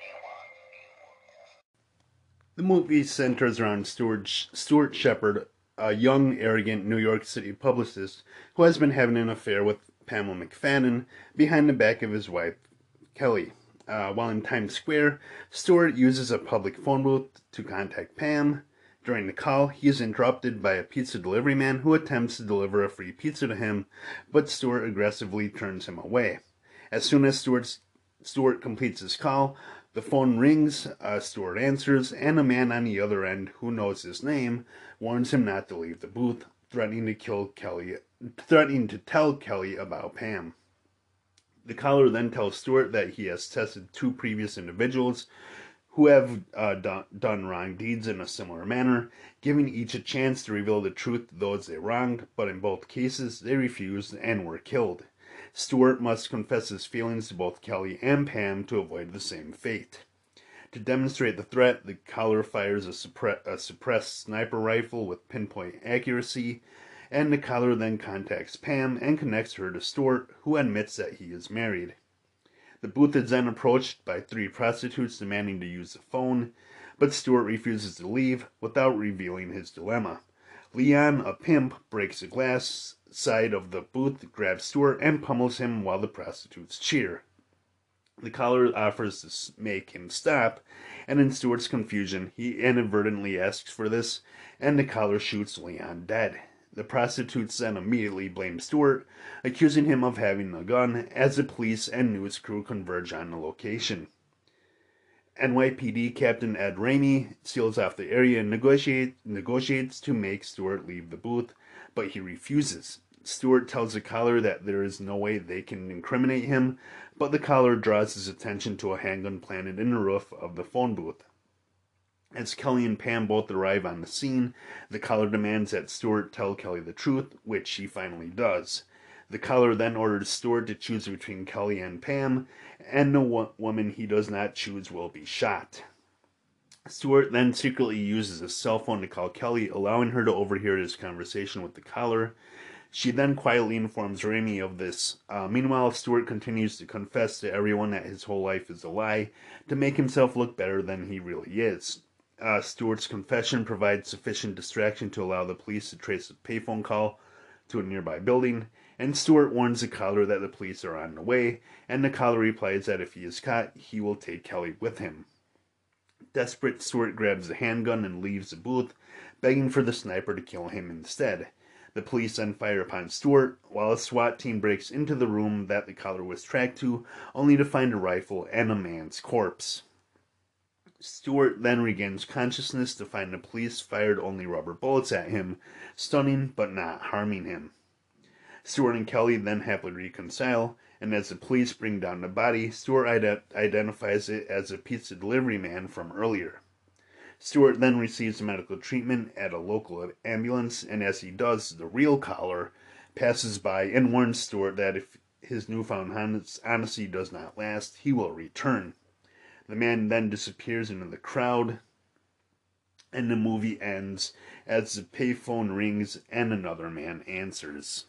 The movie centers around Stuart Shepard, a young, arrogant New York City publicist who has been having an affair with Pamela McFadden, behind the back of his wife, Kelly. While in Times Square, Stewart uses a public phone booth to contact Pam. During the call, he is interrupted by a pizza delivery man who attempts to deliver a free pizza to him, but Stewart aggressively turns him away. As soon as Stewart completes his call, the phone rings, Stewart answers, and a man on the other end, who knows his name, warns him not to leave the booth, threatening to tell Kelly about Pam. The caller then tells Stewart that he has tested 2 previous individuals who have done wrong deeds in a similar manner, giving each a chance to reveal the truth to those they wronged, but in both cases they refused and were killed. Stewart must confess his feelings to both Kelly and Pam to avoid the same fate. To demonstrate the threat, the caller fires a suppressed sniper rifle with pinpoint accuracy, and the caller then contacts Pam and connects her to Stewart, who admits that he is married. The booth is then approached by 3 prostitutes demanding to use the phone, but Stewart refuses to leave without revealing his dilemma. Leon, a pimp, breaks the glass side of the booth, grabs Stewart, and pummels him while the prostitutes cheer. The caller offers to make him stop, and in Stewart's confusion, he inadvertently asks for this, and the caller shoots Leon dead. The prostitutes then immediately blame Stewart, accusing him of having a gun, as the police and news crew converge on the location. NYPD Captain Ed Ramey seals off the area and negotiates to make Stewart leave the booth, but he refuses. Stewart tells the caller that there is no way they can incriminate him, but the caller draws his attention to a handgun planted in the roof of the phone booth. As Kelly and Pam both arrive on the scene, the caller demands that Stewart tell Kelly the truth, which she finally does. The caller then orders Stewart to choose between Kelly and Pam, and the woman he does not choose will be shot. Stewart then secretly uses a cell phone to call Kelly, allowing her to overhear his conversation with the caller. She then quietly informs Ramey of this. Meanwhile, Stewart continues to confess to everyone that his whole life is a lie, to make himself look better than he really is. Stewart's confession provides sufficient distraction to allow the police to trace the payphone call to a nearby building, and Stewart warns the caller that the police are on the way, and the caller replies that if he is caught, he will take Kelly with him. Desperate, Stewart grabs a handgun and leaves the booth, begging for the sniper to kill him instead. The police then fire upon Stewart, while a SWAT team breaks into the room that the caller was tracked to, only to find a rifle and a man's corpse. Stewart then regains consciousness to find the police fired only rubber bullets at him, stunning but not harming him. Stewart and Kelly then happily reconcile, and as the police bring down the body, Stewart identifies it as a pizza delivery man from earlier. Stewart then receives medical treatment at a local ambulance, and as he does, the real caller passes by and warns Stewart that if his newfound honesty does not last, he will return. The man then disappears into the crowd, and the movie ends as the payphone rings and another man answers.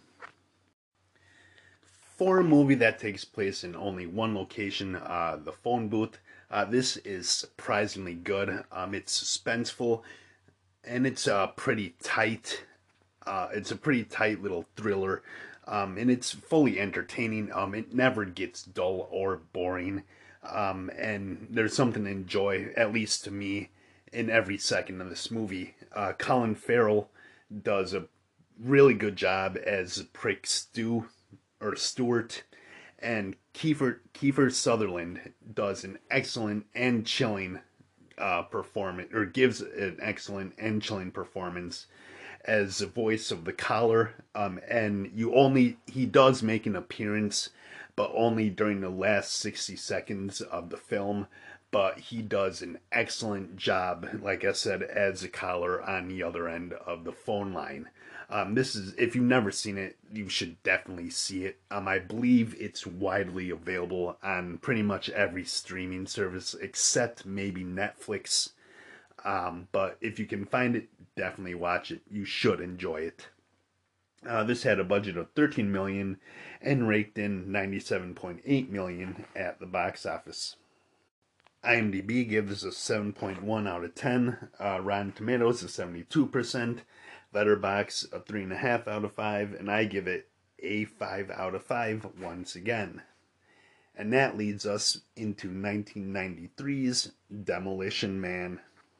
For a movie that takes place in only one location, the phone booth, this is surprisingly good. It's suspenseful, and it's pretty tight. It's a pretty tight little thriller, and it's fully entertaining. It never gets dull or boring. And there's something to enjoy, at least to me, in every second of this movie. Colin Farrell does a really good job as Prick Stewart, and Kiefer Sutherland does an excellent and chilling performance, or gives an excellent and chilling performance as the voice of the caller. And he does make an appearance, but only during the last 60 seconds of the film. But he does an excellent job, like I said, as a caller on the other end of the phone line. This is, if you've never seen it, you should definitely see it. I believe it's widely available on pretty much every streaming service, except maybe Netflix. But if you can find it, definitely watch it. You should enjoy it. This had a budget of $13 million and raked in $97.8 million at the box office. IMDb gives a 7.1 out of 10. Rotten Tomatoes is 72%. Letterboxd a 3.5 out of 5, and I give it a 5 out of 5 once again. And that leads us into 1993's Demolition Man.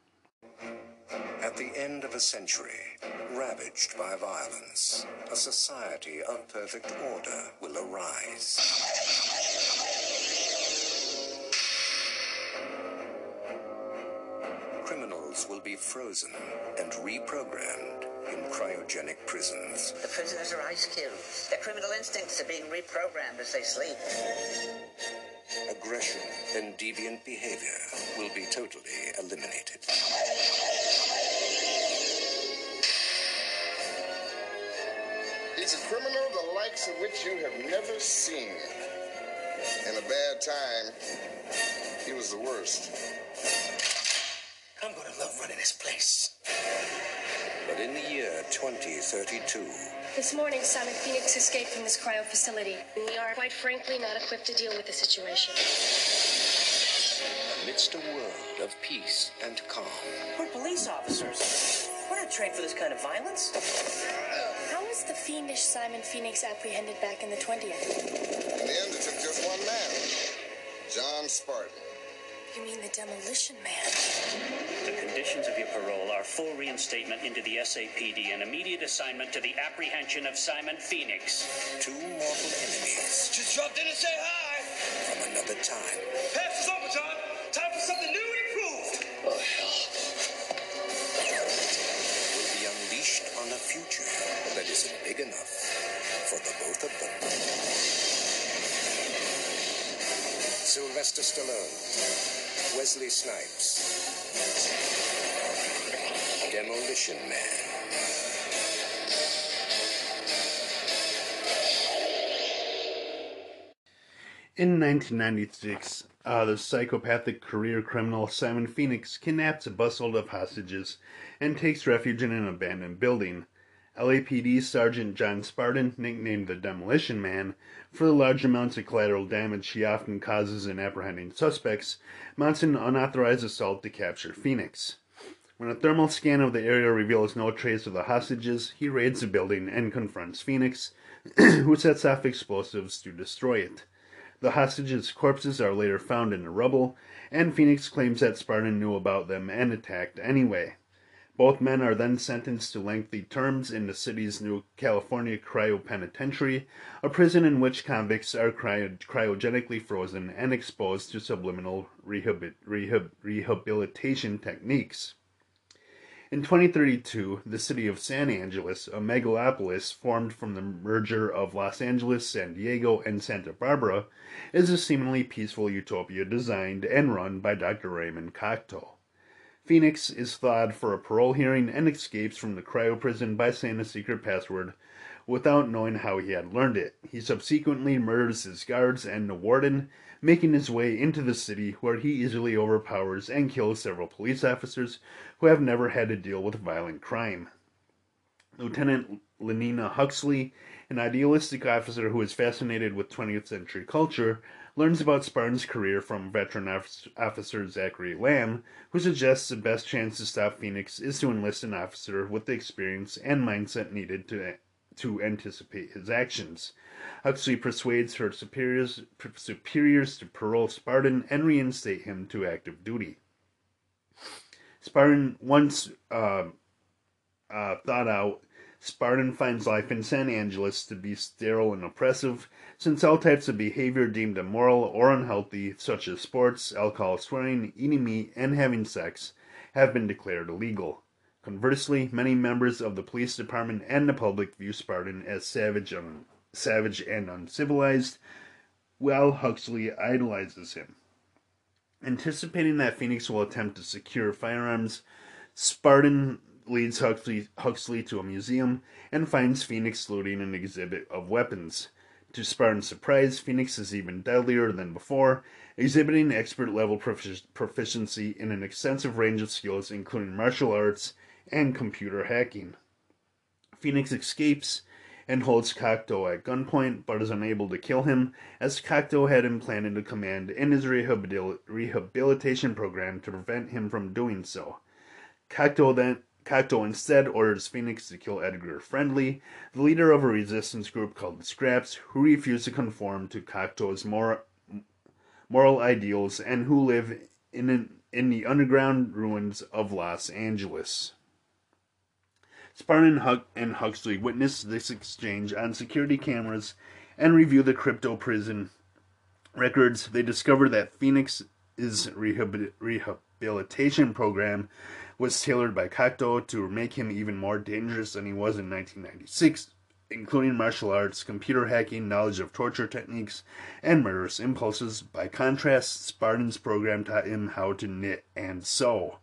At the end of a century, ravaged by violence, a society of perfect order will arise. Criminals will be frozen and reprogrammed in cryogenic prisons. The prisoners are ice cubes. Their criminal instincts are being reprogrammed as they sleep. Aggression and deviant behavior will be totally eliminated. He's a criminal the likes of which you have never seen. In a bad time, he was the worst. I'm gonna love running this place. But in the year 2032, This morning, Simon Phoenix escaped from this cryo facility. We are, quite frankly, not equipped to deal with the situation. amidst a world of peace and calm, We're police officers. We're not trained for this kind of violence. How was the fiendish Simon Phoenix apprehended back in the 20th? In the end, it took just one man, John Spartan. You mean the Demolition Man? The conditions of your parole are full reinstatement into the SAPD and immediate assignment to the apprehension of Simon Phoenix. two mortal enemies Just dropped in to say hi. from another time. Pass is over, John. Time for something new and improved. Oh, hell. Will be unleashed on a future that isn't big enough for the both of them. Sylvester Stallone, Wesley Snipes, Demolition Man. In 1996, the psychopathic career criminal Simon Phoenix kidnaps a busload of hostages and takes refuge in an abandoned building. LAPD Sergeant John Spartan, nicknamed the Demolition Man, for the large amounts of collateral damage he often causes in apprehending suspects, mounts an unauthorized assault to capture Phoenix. When a thermal scan of the area reveals no trace of the hostages, he raids the building and confronts Phoenix, who sets off explosives to destroy it. The hostages' corpses are later found in the rubble, and Phoenix claims that Spartan knew about them and attacked anyway. Both men are then sentenced to lengthy terms in the city's new California cryopenitentiary, a prison in which convicts are cryogenically frozen and exposed to subliminal rehabilitation techniques. In 2032, the city of San Angeles, a megalopolis formed from the merger of Los Angeles, San Diego, and Santa Barbara, is a seemingly peaceful utopia designed and run by Dr. Raymond Cocteau. Phoenix is thawed for a parole hearing and escapes from the cryo prison by saying a secret password without knowing how he had learned it. He subsequently murders his guards and the warden, making his way into the city where he easily overpowers and kills several police officers who have never had to deal with violent crime. Lieutenant Lenina Huxley, an idealistic officer who is fascinated with 20th century culture, learns about Spartan's career from veteran officer Zachary Lamb, who suggests the best chance to stop Phoenix is to enlist an officer with the experience and mindset needed to anticipate his actions. Huxley persuades her superiors to parole Spartan and reinstate him to active duty. Spartan, once thought out, Spartan finds life in San Angeles to be sterile and oppressive, since all types of behavior deemed immoral or unhealthy, such as sports, alcohol, swearing, eating meat, and having sex, have been declared illegal. Conversely, many members of the police department and the public view Spartan as savage and uncivilized, while Huxley idolizes him. Anticipating that Phoenix will attempt to secure firearms, Spartan leads Huxley to a museum and finds Phoenix looting an exhibit of weapons. To Spartan's surprise, Phoenix is even deadlier than before, exhibiting expert-level proficiency in an extensive range of skills including martial arts and computer hacking. Phoenix escapes and holds Cocteau at gunpoint, but is unable to kill him, as Cocteau had implanted a command in his rehabilitation program to prevent him from doing so. Cocteau Cocteau instead orders Phoenix to kill Edgar Friendly, the leader of a resistance group called the Scraps, who refuse to conform to Cocteau's moral ideals and who live in the underground ruins of Los Angeles. Spartan and Huxley witness this exchange on security cameras and review the crypto prison records. They discover that Phoenix's rehabilitation program was tailored by Cocteau to make him even more dangerous than he was in 1996, including martial arts, computer hacking, knowledge of torture techniques, and murderous impulses. By contrast, Spartan's program taught him how to knit and sew.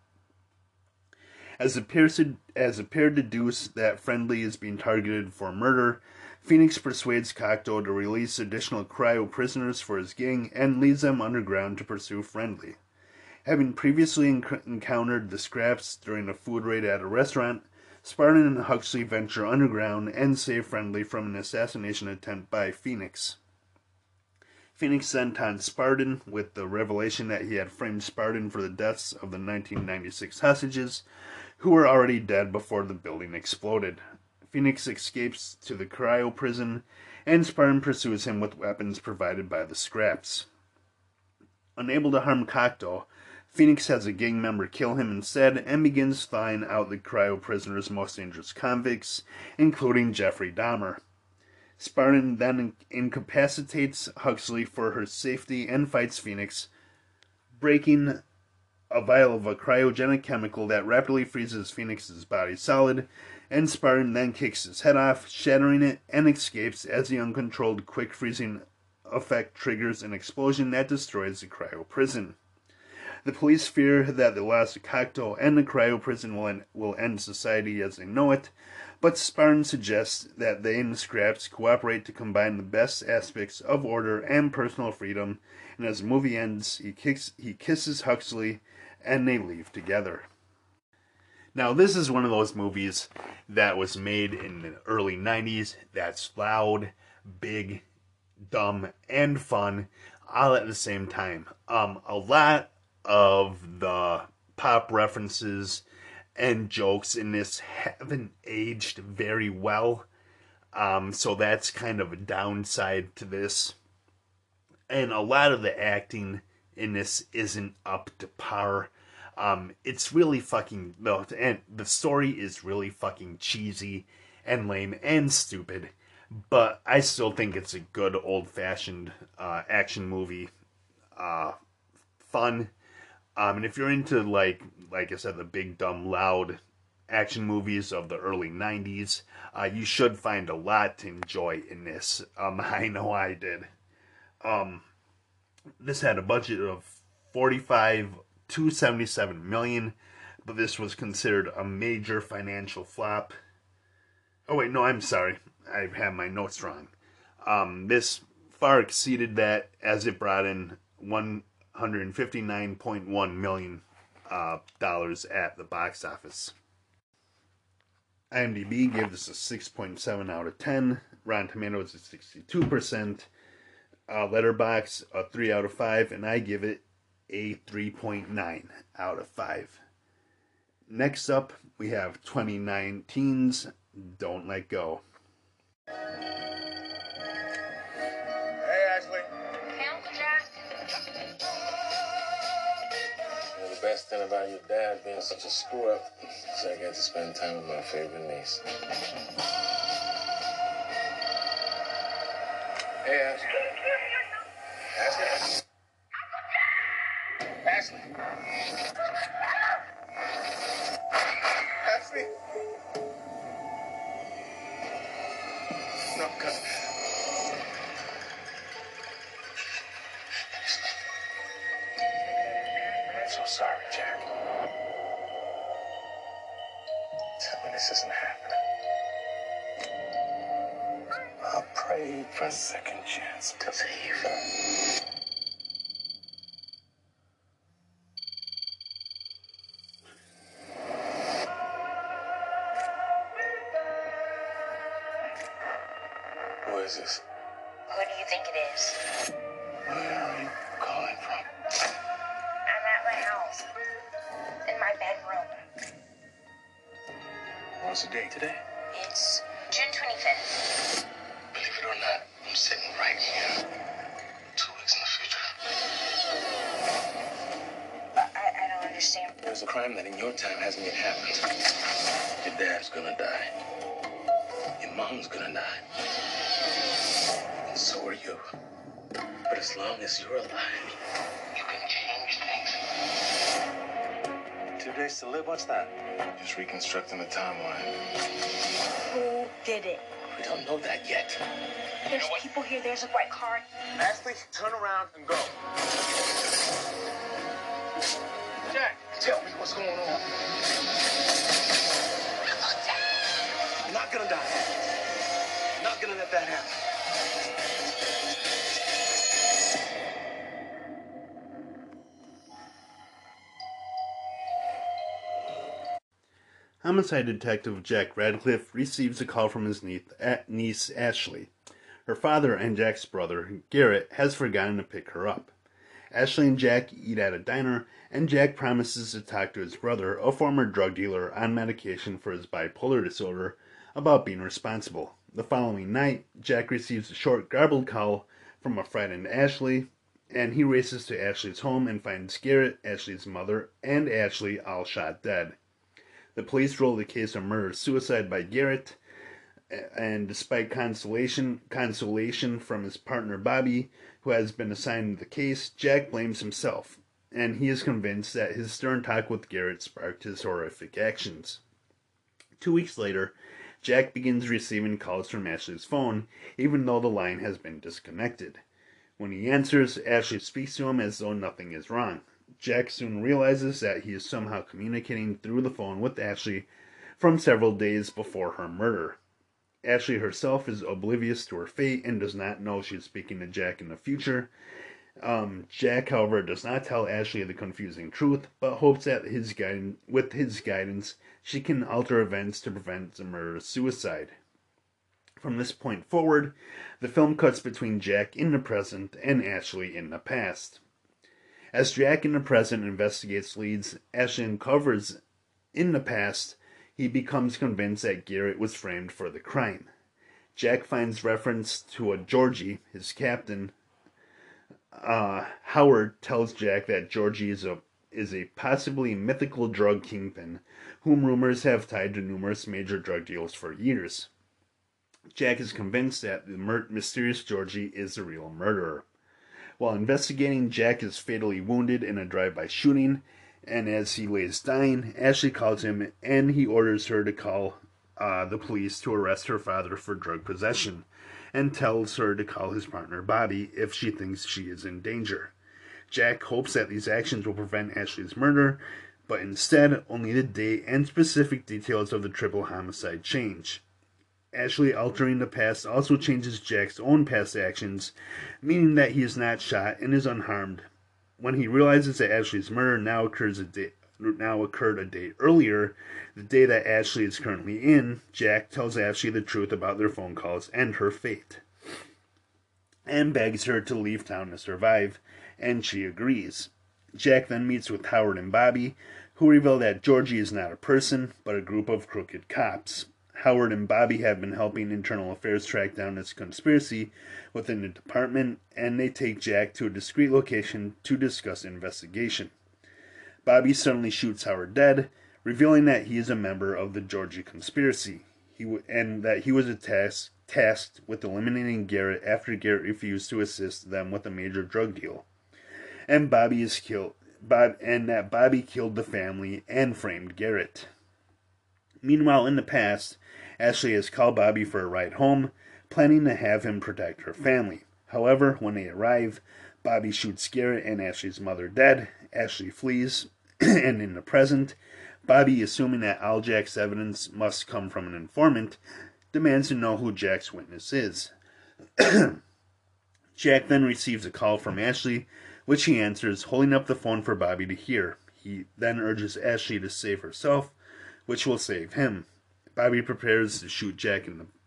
As appears to deduce that Friendly is being targeted for murder, Phoenix persuades Cocteau to release additional cryo prisoners for his gang and leads them underground to pursue Friendly. Having previously encountered the Scraps during a food raid at a restaurant, Spartan and Huxley venture underground and save Friendly from an assassination attempt by Phoenix. Phoenix then taunts Spartan with the revelation that he had framed Spartan for the deaths of the 1996 hostages, who were already dead before the building exploded. Phoenix escapes to the cryo prison, and Spartan pursues him with weapons provided by the Scraps. Unable to harm Cocteau, Phoenix has a gang member kill him instead and begins thawing out the cryo prisoner's most dangerous convicts, including Jeffrey Dahmer. Spartan then incapacitates Huxley for her safety and fights Phoenix, breaking a vial of a cryogenic chemical that rapidly freezes Phoenix's body solid, and Spartan then kicks his head off, shattering it, and escapes as the uncontrolled quick freezing effect triggers an explosion that destroys the cryo prison. The police fear that the loss of Cocteau and the cryo prison will end society as they know it, but Spartan suggests that they and the Scraps cooperate to combine the best aspects of order and personal freedom, and as the movie ends, he kisses Huxley, and they leave together. Now, this is one of those movies that was made in the early 90s that's loud, big, dumb, and fun all at the same time. A lot of the pop references and jokes in this haven't aged very well, so that's kind of a downside to this. And a lot of the acting in this isn't up to par. It's really fucking, and the story is really fucking cheesy and lame and stupid, but I still think it's a good old-fashioned action movie. Fun. And if you're into, like I said, the big, dumb, loud action movies of the early 90s, you should find a lot to enjoy in this. I know I did. This had a budget of $45 to $77 million, but this was considered a major financial flop. Oh wait, no, I'm sorry. I have my notes wrong. This far exceeded that as it brought in $159.1 million at the box office. IMDb gave this a 6.7 out of 10. Rotten Tomatoes is 62%. Letterboxd a 3 out of 5, and I give it a 3.9 out of 5. Next up, we have 2019's Don't Let Go. Hey, Ashley. The best thing about your dad being such a screw-up is I get to spend time with my favorite niece. Hey, Ashley. Ashley? Ashley? Ashley? No, come. I'm so sorry, Jack. Tell me this isn't happening. I prayed for a second chance to save her. Who is this? Who do you think it is? Where are you calling from? I'm at my house. In my bedroom. What's the date today? It's June 25th. Believe it or not, I'm sitting right here. 2 weeks in the future. I don't understand. There's a crime that in your time hasn't yet happened. Your dad's gonna die. Your mom's gonna die. And so are you. But as long as you're alive, you can change things. 2 days to live? What's that? Just reconstructing the timeline. Who did it? We don't know that yet. There's people here. There's a white car. Ashley, turn around and go. Jack, tell me what's going on. You're not gonna die. You're not gonna let that happen. Homicide detective Jack Radcliffe receives a call from his niece Ashley. Her father and Jack's brother, Garrett, has forgotten to pick her up. Ashley and Jack eat at a diner, and Jack promises to talk to his brother, a former drug dealer on medication for his bipolar disorder, about being responsible. The following night, Jack receives a short, garbled call from a frightened Ashley, and he races to Ashley's home and finds Garrett, Ashley's mother, and Ashley all shot dead. The police roll the case of murder-suicide by Garrett, and despite consolation from his partner Bobby, who has been assigned the case, Jack blames himself, and he is convinced that his stern talk with Garrett sparked his horrific actions. 2 weeks later, Jack begins receiving calls from Ashley's phone, even though the line has been disconnected. When he answers, Ashley speaks to him as though nothing is wrong. Jack soon realizes that he is somehow communicating through the phone with Ashley from several days before her murder. Ashley herself is oblivious to her fate and does not know she is speaking to Jack in the future. Jack, however, does not tell Ashley the confusing truth, but hopes that with his guidance, she can alter events to prevent the murder-suicide. From this point forward, the film cuts between Jack in the present and Ashley in the past. As Jack in the present investigates leads Ashley uncovers in the past, he becomes convinced that Garrett was framed for the crime. Jack finds reference to a Georgie, his captain. Howard tells Jack that Georgie is a possibly mythical drug kingpin, whom rumors have tied to numerous major drug deals for years. Jack is convinced that the mysterious Georgie is the real murderer. While investigating, Jack is fatally wounded in a drive-by shooting, and as he lays dying, Ashley calls him and he orders her to call the police to arrest her father for drug possession, and tells her to call his partner Bobby if she thinks she is in danger. Jack hopes that these actions will prevent Ashley's murder, but instead, only the date and specific details of the triple homicide change. Ashley altering the past also changes Jack's own past actions, meaning that he is not shot and is unharmed. When he realizes that Ashley's murder now occurred a day earlier, the day that Ashley is currently in, Jack tells Ashley the truth about their phone calls and her fate, and begs her to leave town to survive, and she agrees. Jack then meets with Howard and Bobby, who reveal that Georgie is not a person, but a group of crooked cops. Howard and Bobby have been helping Internal Affairs track down this conspiracy within the department, and they take Jack to a discreet location to discuss investigation. Bobby suddenly shoots Howard dead, revealing that he is a member of the Georgie conspiracy, and that he was tasked with eliminating Garrett after Garrett refused to assist them with a major drug deal. And Bobby killed the family and framed Garrett. Meanwhile, in the past, Ashley has called Bobby for a ride home, planning to have him protect her family. However, when they arrive, Bobby shoots Garrett and Ashley's mother dead. Ashley flees, and in the present, Bobby, assuming that all Jack's evidence must come from an informant, demands to know who Jack's witness is. Jack then receives a call from Ashley, which he answers, holding up the phone for Bobby to hear. He then urges Ashley to save herself, which will save him. Bobby prepares to shoot Jack,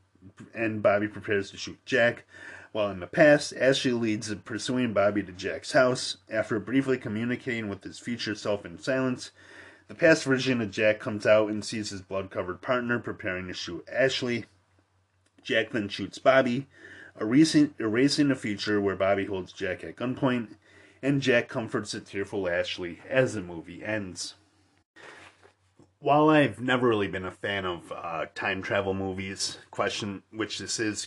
while in the past, Ashley leads the pursuing Bobby to Jack's house. After briefly communicating with his future self in silence, The past version of Jack comes out and sees his blood-covered partner preparing to shoot Ashley. Jack then shoots Bobby, erasing the future where Bobby holds Jack at gunpoint, and Jack comforts a tearful Ashley as the movie ends. While I've never really been a fan of time travel movies, which this is,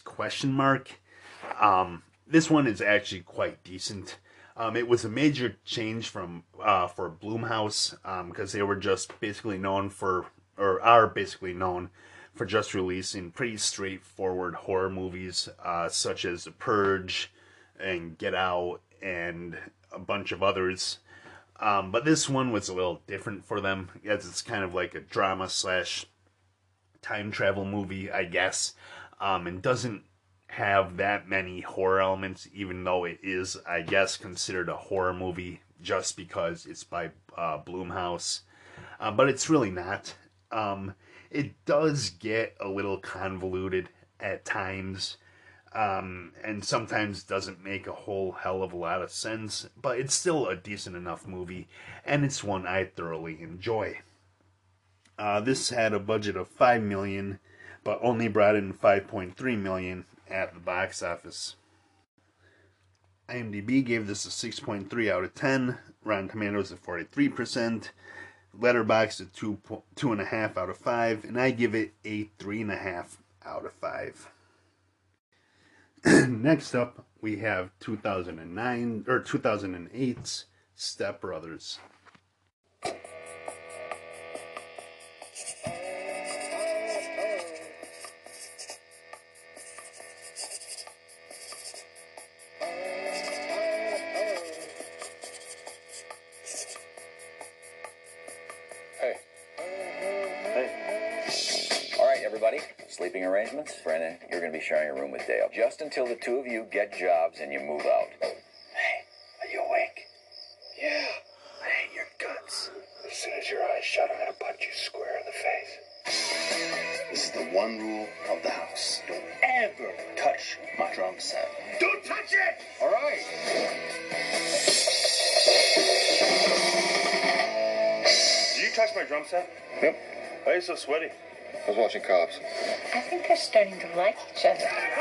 this one is actually quite decent. It was a major change for Blumhouse, because they were just basically known for, or are basically known for just releasing pretty straightforward horror movies, such as The Purge and Get Out and a bunch of others. But this one was a little different for them, as it's kind of like a drama / time travel movie, I guess, and doesn't have that many horror elements, even though it is, I guess, considered a horror movie just because it's by Blumhouse. But it's really not. It does get a little convoluted at times, and sometimes doesn't make a whole hell of a lot of sense, but it's still a decent enough movie, and it's one I thoroughly enjoy. This had a budget of $5 million, but only brought in $5.3 million at the box office. IMDb gave this a 6.3 out of 10, Rotten Tomatoes at 43%, Letterboxd at 2.5 out of 5, and I give it a 3.5 out of 5. Next up, we have 2008's Step Brothers. Sleeping arrangements? Brennan, you're going to be sharing a room with Dale. Just until the two of you get jobs and you move out. Hey, are you awake? Yeah. I hate your guts. As soon as your eyes shut, I'm going to punch you square in the face. This is the one rule of the house. Don't ever touch my drum set. Don't touch it! All right. Did you touch my drum set? Yep. Why are you so sweaty? I was watching Cops. I think they're starting to like each other.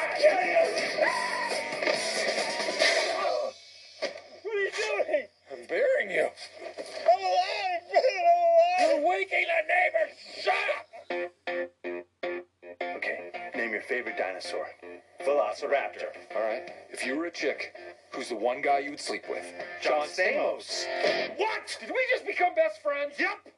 What are you doing? I'm burying you. I'm alive! You're waking the neighbors! Shut up! Okay, name your favorite dinosaur. Velociraptor. All right. If you were a chick, who's the one guy you would sleep with? John Stamos. What? Did we just become best friends? Yep.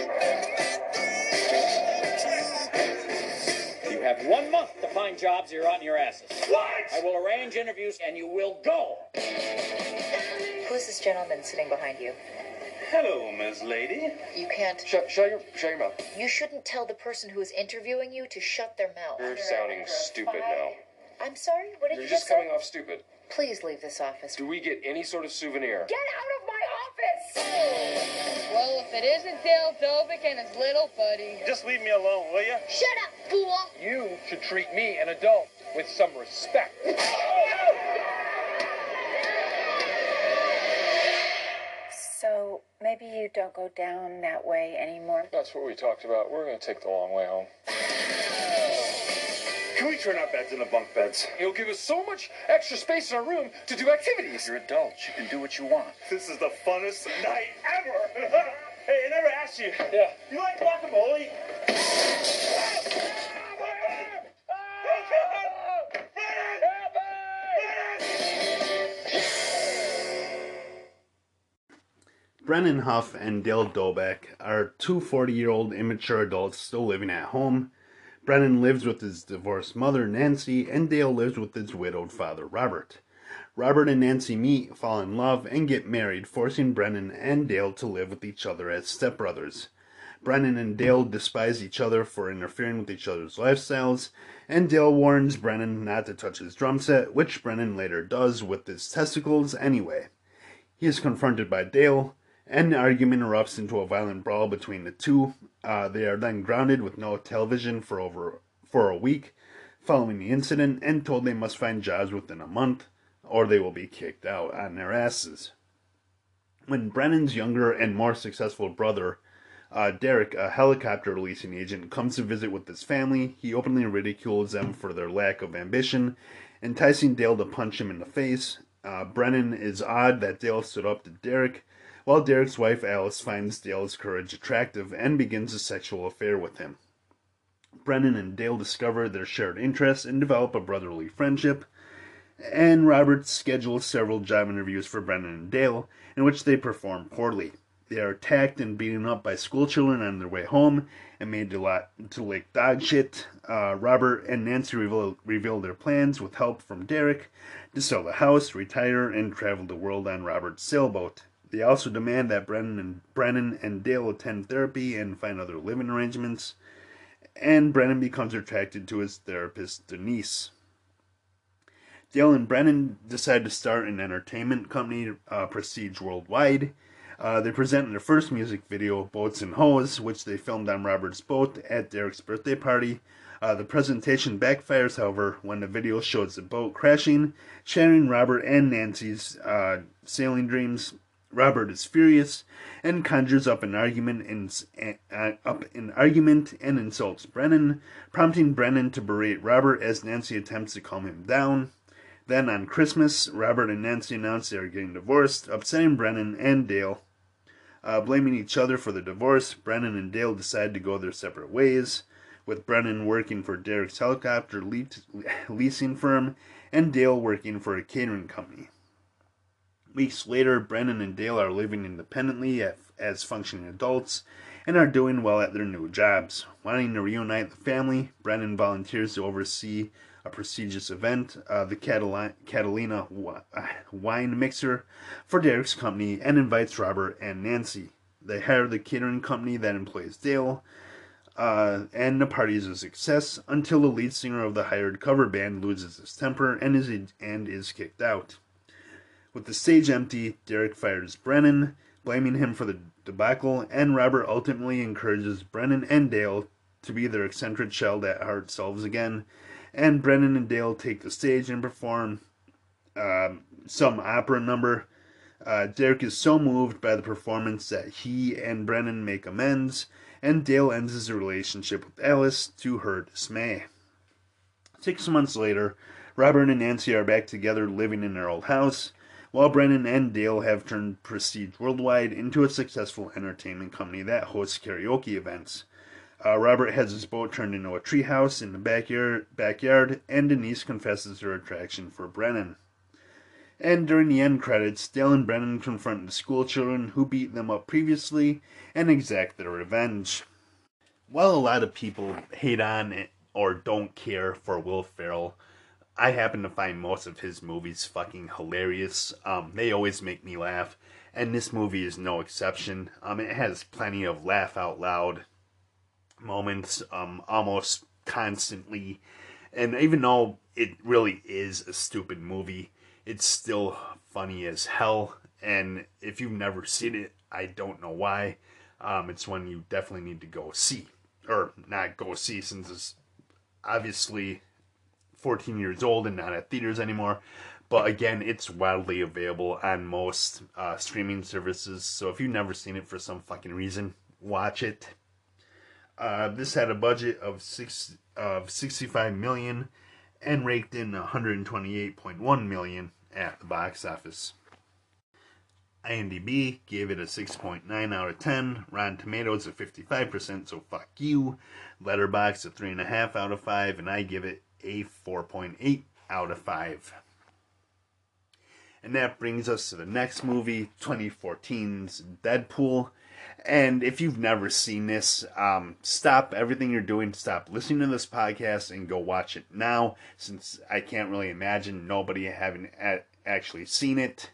You have 1 month to find jobs. You're on your asses. What? I will arrange interviews and you will go. Who's this gentleman sitting behind you? Hello, Miss Lady. You can't. Shut your mouth. You shouldn't tell the person who is interviewing you to shut their mouth. You're sounding stupid now. I'm sorry, what did You're you just say? coming off stupid. Please leave this office. Do we get any sort of souvenir? Get out of my office! Well, if it isn't Dale Dovick and his little buddy. Just leave me alone, will you? Shut up, fool! You should treat me, an adult, with some respect. So, maybe you don't go down that way anymore? That's what we talked about. We're going to take the long way home. Can we turn our beds into bunk beds? It'll give us so much extra space in our room to do activities. You're adults. You can do what you want. This is the funnest night ever. Hey, I never asked you. Yeah. You like guacamole? Brennan Huff and Dale Doback are two 40-year-old immature adults still living at home. Brennan lives with his divorced mother, Nancy, and Dale lives with his widowed father, Robert. Robert and Nancy meet, fall in love, and get married, forcing Brennan and Dale to live with each other as stepbrothers. Brennan and Dale despise each other for interfering with each other's lifestyles, and Dale warns Brennan not to touch his drum set, which Brennan later does with his testicles anyway. He is confronted by Dale, and the argument erupts into a violent brawl between the two. They are then grounded with no television for a week following the incident, and told they must find jobs within a month, or they will be kicked out on their asses. When Brennan's younger and more successful brother, Derek, a helicopter leasing agent, comes to visit with his family. He openly ridicules them for their lack of ambition, enticing Dale to punch him in the face. Brennan is odd that Dale stood up to Derek, while Derek's wife Alice finds Dale's courage attractive and begins a sexual affair with him. Brennan and Dale discover their shared interests and develop a brotherly friendship, and Robert schedules several job interviews for Brennan and Dale, in which they perform poorly. They are attacked and beaten up by school children on their way home and made to lick dog shit. Robert and Nancy reveal their plans with help from Derek to sell the house, retire, and travel the world on Robert's sailboat. They also demand that Brennan and Dale attend therapy and find other living arrangements, and Brennan becomes attracted to his therapist, Denise. Dale and Brennan decide to start an entertainment company, Prestige Worldwide. They present their first music video, Boats and Hoes, which they filmed on Robert's boat at Derek's birthday party. The presentation backfires, however, when the video shows the boat crashing, shattering Robert and Nancy's sailing dreams. Robert is furious and conjures up an argument and insults Brennan, prompting Brennan to berate Robert as Nancy attempts to calm him down. Then on Christmas, Robert and Nancy announce they are getting divorced, upsetting Brennan and Dale. Blaming each other for the divorce, Brennan and Dale decide to go their separate ways, with Brennan working for Derek's helicopter leasing firm and Dale working for a catering company. Weeks later, Brennan and Dale are living independently as functioning adults and are doing well at their new jobs. Wanting to reunite the family, Brennan volunteers to oversee a prestigious event, the Catalina wine mixer, for Derek's company, and invites Robert and Nancy. They hire the catering company that employs Dale, and the party is a success until the lead singer of the hired cover band loses his temper and is kicked out. With the stage empty, Derek fires Brennan, blaming him for the debacle, and Robert ultimately encourages Brennan and Dale to be their eccentric child-at-heart selves again, and Brennan and Dale take the stage and perform some opera number. Derek is so moved by the performance that he and Brennan make amends, and Dale ends his relationship with Alice to her dismay. 6 months later, Robert and Nancy are back together living in their old house, while Brennan and Dale have turned Prestige Worldwide into a successful entertainment company that hosts karaoke events. Robert has his boat turned into a treehouse in the backyard, and Denise confesses her attraction for Brennan. And during the end credits, Dale and Brennan confront the school children who beat them up previously and exact their revenge. While a lot of people hate on it or don't care for Will Ferrell, I happen to find most of his movies fucking hilarious. They always make me laugh, and this movie is no exception. It has plenty of laugh out loud moments, almost constantly, and even though it really is a stupid movie, it's still funny as hell. And if you've never seen it, I don't know why. It's one you definitely need to go see, or not go see, since it's obviously 14 years old and not at theaters anymore. But again, it's widely available on most streaming services, so if you've never seen it for some fucking reason, watch it. This had a budget of $65 million and raked in $128.1 million at the box office. IMDb gave it a 6.9 out of 10, Rotten Tomatoes a 55%, so fuck you, Letterboxd a 3.5 out of 5, and I give it a 4.8 out of 5. And that brings us to the next movie, 2014's Deadpool. And if you've never seen this, stop everything you're doing, stop listening to this podcast, and go watch it now, since I can't really imagine nobody having actually seen it.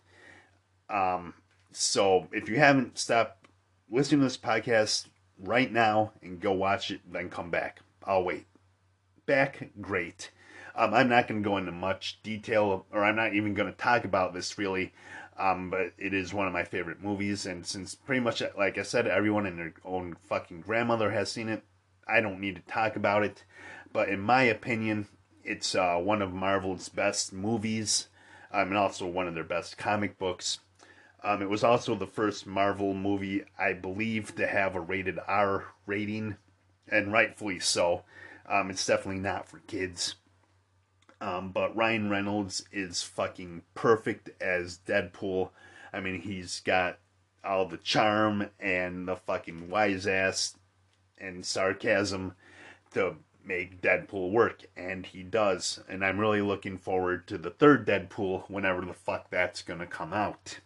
So if you haven't, stop listening to this podcast right now and go watch it, then come back. I'll wait. Back, great. I'm not going to go into much detail, or I'm not even going to talk about this really, but it is one of my favorite movies, and since pretty much, like I said, everyone and their own fucking grandmother has seen it, I don't need to talk about it. But in my opinion, it's one of Marvel's best movies, and also one of their best comic books. It was also the first Marvel movie, I believe, to have a rated R rating, and rightfully so. It's definitely not for kids. But Ryan Reynolds is fucking perfect as Deadpool. I mean, he's got all the charm and the fucking wise ass and sarcasm to make Deadpool work, and he does. And I'm really looking forward to the third Deadpool whenever the fuck that's gonna come out.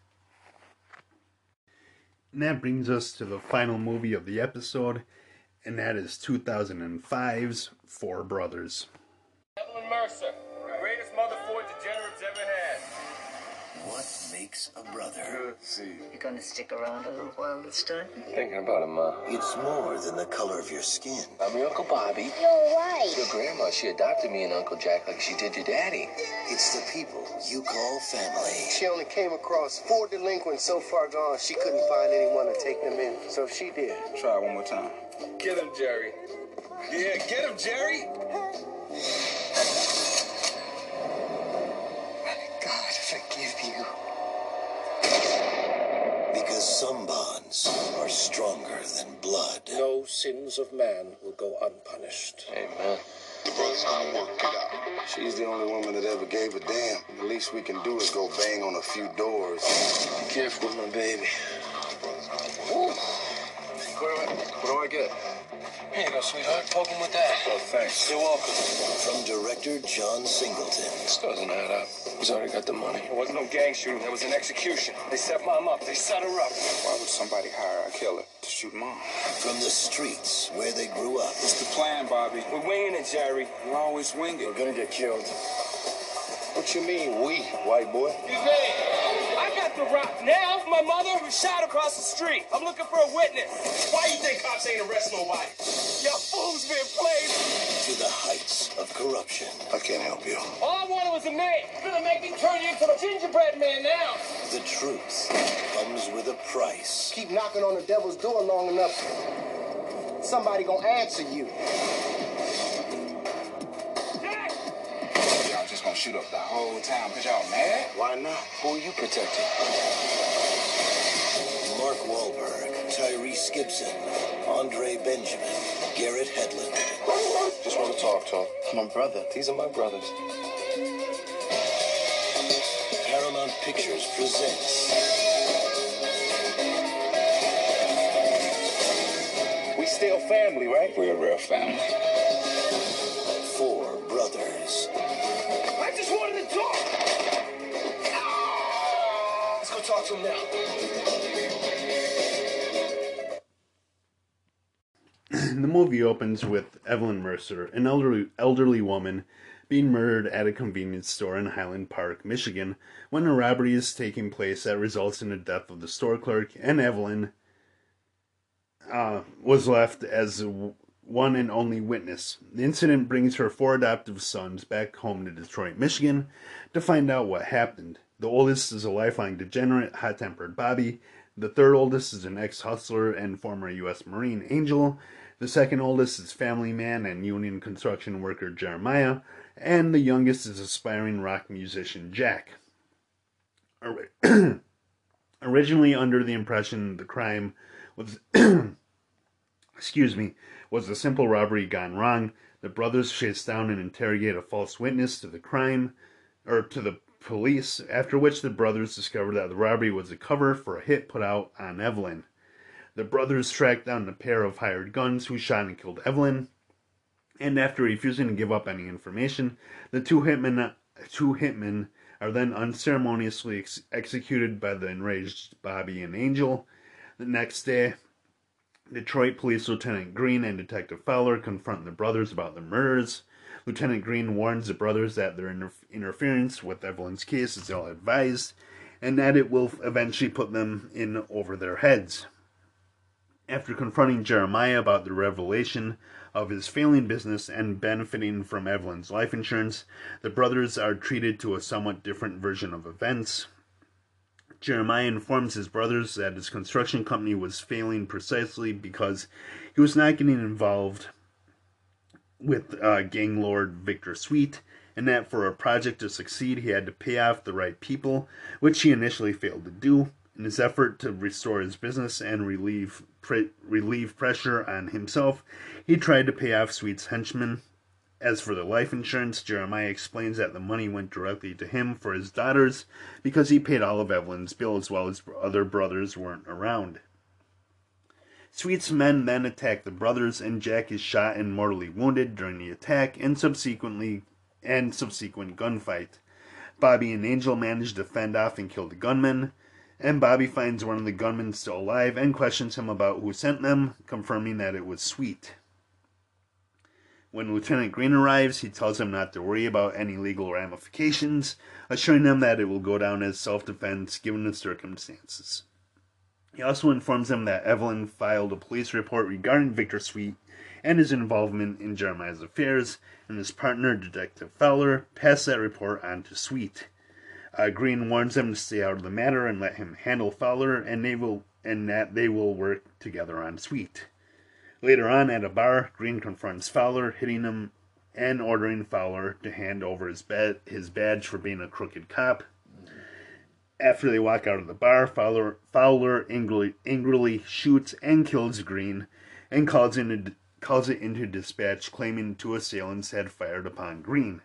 And that brings us to the final movie of the episode, and that is 2005's Four Brothers. Evelyn Mercer, the greatest mother four degenerates ever had. What makes a brother? You gonna stick around a little while this time? Thinking about him, Ma. It's more than the color of your skin. I'm your Uncle Bobby. You're right. Your grandma, she adopted me and Uncle Jack like she did your daddy. It's the people you call family. She only came across 4 delinquents so far gone, she couldn't find anyone to take them in. So she did. Try one more time. Get him, Jerry. Yeah, get him, Jerry. God forgive you. Because some bonds are stronger than blood. No sins of man will go unpunished. Amen. The brother's gonna work it out. She's the only woman that ever gave a damn. The least we can do is go bang on a few doors. Be careful with my baby. What do I get? Here you go, sweetheart. Poke him with that. Oh, thanks. You're welcome. From director John Singleton. This doesn't add up. He's already got the money. There wasn't no gang shooting. There was an execution. They set Mom up. They set her up. Why would somebody hire a killer to shoot Mom? From the streets where they grew up. What's the plan, Bobby? We're winging it, Jerry. We're always winging. We're gonna get killed. What you mean, we, white boy? Excuse me. I got the rock now. My mother was shot across the street. I'm looking for a witness. Why you think cops ain't arrest nobody? Y'all fools been played. To the heights of corruption. I can't help you. All I wanted was a name. It's gonna make me turn you into the gingerbread man now. The truth comes with a price. Keep knocking on the devil's door long enough, somebody gonna answer you. Y'all just gonna shoot up the whole town because y'all mad? Why not? Who are you protecting? Mark Wahlberg, Tyrese Gibson, Andre Benjamin, Garrett Hedlund. Just want to talk to him. My brother. These are my brothers. Paramount Pictures presents We still family, right? We're a real family. Four Brothers. I just wanted to talk. Let's go talk to him now. The movie opens with Evelyn Mercer, an elderly woman, being murdered at a convenience store in Highland Park, Michigan, when a robbery is taking place that results in the death of the store clerk, and Evelyn was left as one and only witness. The incident brings her 4 adoptive sons back home to Detroit, Michigan, to find out what happened. The oldest is a lifelong degenerate, hot-tempered Bobby. The third oldest is an ex-hustler and former U.S. Marine, Angel. The second oldest is family man and union construction worker Jeremiah, and the youngest is aspiring rock musician Jack. Originally under the impression the crime was was a simple robbery gone wrong, the brothers chase down and interrogate a false witness to the crime, or to the police, after which the brothers discovered that the robbery was a cover for a hit put out on Evelyn. The brothers tracked down a pair of hired guns who shot and killed Evelyn, and after refusing to give up any information, the two hitmen are then unceremoniously executed by the enraged Bobby and Angel. The next day, Detroit Police Lieutenant Green and Detective Fowler confront the brothers about the murders. Lieutenant Green warns the brothers that their interference with Evelyn's case is ill-advised, and that it will eventually put them in over their heads. After confronting Jeremiah about the revelation of his failing business and benefiting from Evelyn's life insurance, the brothers are treated to a somewhat different version of events. Jeremiah informs his brothers that his construction company was failing precisely because he was not getting involved with gang lord Victor Sweet, and that for a project to succeed he had to pay off the right people, which he initially failed to do. In his effort to restore his business and relieve pressure on himself, he tried to pay off Sweet's henchmen. As for the life insurance, Jeremiah explains that the money went directly to him for his daughters because he paid all of Evelyn's bills while his other brothers weren't around. Sweet's men then attack the brothers, and Jack is shot and mortally wounded during the attack and subsequent gunfight. Bobby and Angel manage to fend off and kill the gunmen, and Bobby finds one of the gunmen still alive and questions him about who sent them, confirming that it was Sweet. When Lieutenant Green arrives, he tells him not to worry about any legal ramifications, assuring them that it will go down as self-defense given the circumstances. He also informs them that Evelyn filed a police report regarding Victor Sweet and his involvement in Jeremiah's affairs, and his partner, Detective Fowler, passed that report on to Sweet. Green warns them to stay out of the matter and let him handle Fowler, and that they will work together on Sweet. Later on, at a bar, Green confronts Fowler, hitting him and ordering Fowler to hand over his badge for being a crooked cop. After they walk out of the bar, Fowler angrily shoots and kills Green and calls it into dispatch, claiming two assailants had fired upon Green.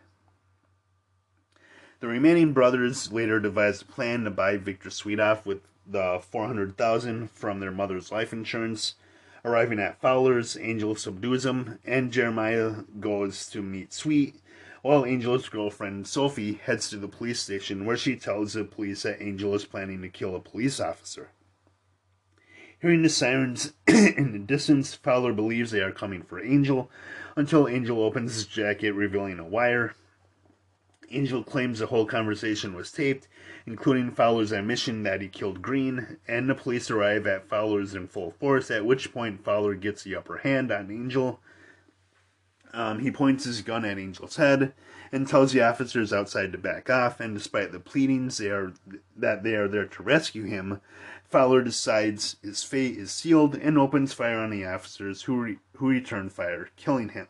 The remaining brothers later devise a plan to buy Victor Sweet off with the $400,000 from their mother's life insurance. Arriving at Fowler's, Angel subdues him, and Jeremiah goes to meet Sweet, while Angel's girlfriend, Sophie, heads to the police station, where she tells the police that Angel is planning to kill a police officer. Hearing the sirens in the distance, Fowler believes they are coming for Angel, until Angel opens his jacket, revealing a wire. Angel claims the whole conversation was taped, including Fowler's admission that he killed Green, and the police arrive at Fowler's in full force, at which point Fowler gets the upper hand on Angel. He points his gun at Angel's head and tells the officers outside to back off, and despite the pleadings that they are there to rescue him, Fowler decides his fate is sealed and opens fire on the officers, who return fire, killing him.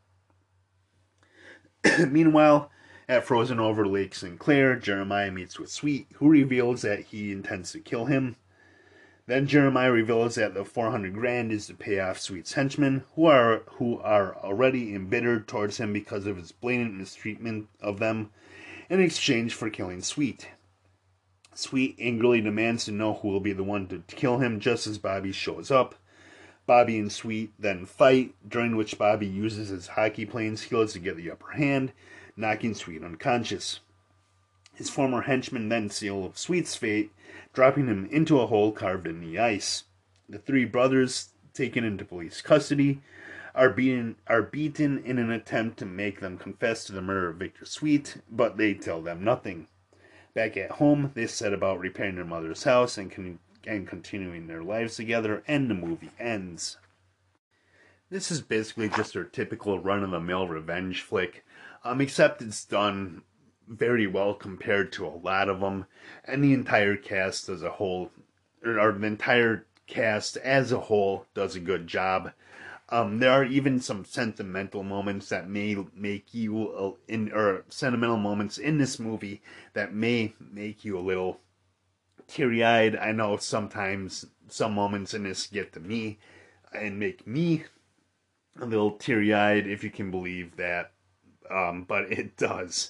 Meanwhile, at Frozen Over Lake Sinclair, Jeremiah meets with Sweet, who reveals that he intends to kill him. Then Jeremiah reveals that the $400,000 is to pay off Sweet's henchmen, who are already embittered towards him because of his blatant mistreatment of them, in exchange for killing Sweet. Sweet angrily demands to know who will be the one to kill him just as Bobby shows up. Bobby and Sweet then fight, during which Bobby uses his hockey playing skills to get the upper hand, knocking Sweet unconscious. His former henchmen then seal Sweet's fate, dropping him into a hole carved in the ice. The three brothers, taken into police custody, are beaten in an attempt to make them confess to the murder of Victor Sweet, but they tell them nothing. Back at home, they set about repairing their mother's house and continuing their lives together, and the movie ends. This is basically just their typical run-of-the-mill revenge flick, except it's done very well compared to a lot of them, and the entire cast as a whole, or the entire cast as a whole, does a good job. There are even some sentimental moments that may make you, sentimental moments in this movie that may make you a little teary-eyed. I know sometimes some moments in this get to me and make me a little teary-eyed, if you can believe that, but it does.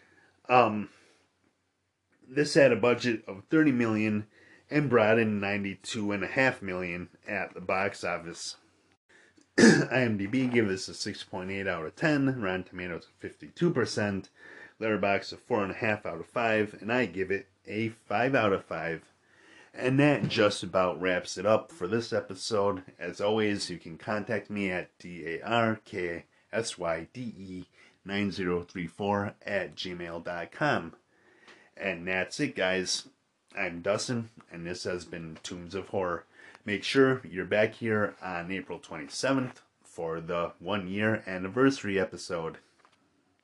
This had a budget of $30 million and brought in $92.5 million at the box office. IMDb gave this a 6.8 out of 10, Rotten Tomatoes 52%, Letterboxd a 4.5 out of 5, and I give it a 5 out of 5. And that just about wraps it up for this episode. As always, you can contact me at darksyde9034@gmail.com. And that's it, guys. I'm Dustin, and this has been Tombs of Horror. Make sure you're back here on April 27th for the 1-year anniversary episode.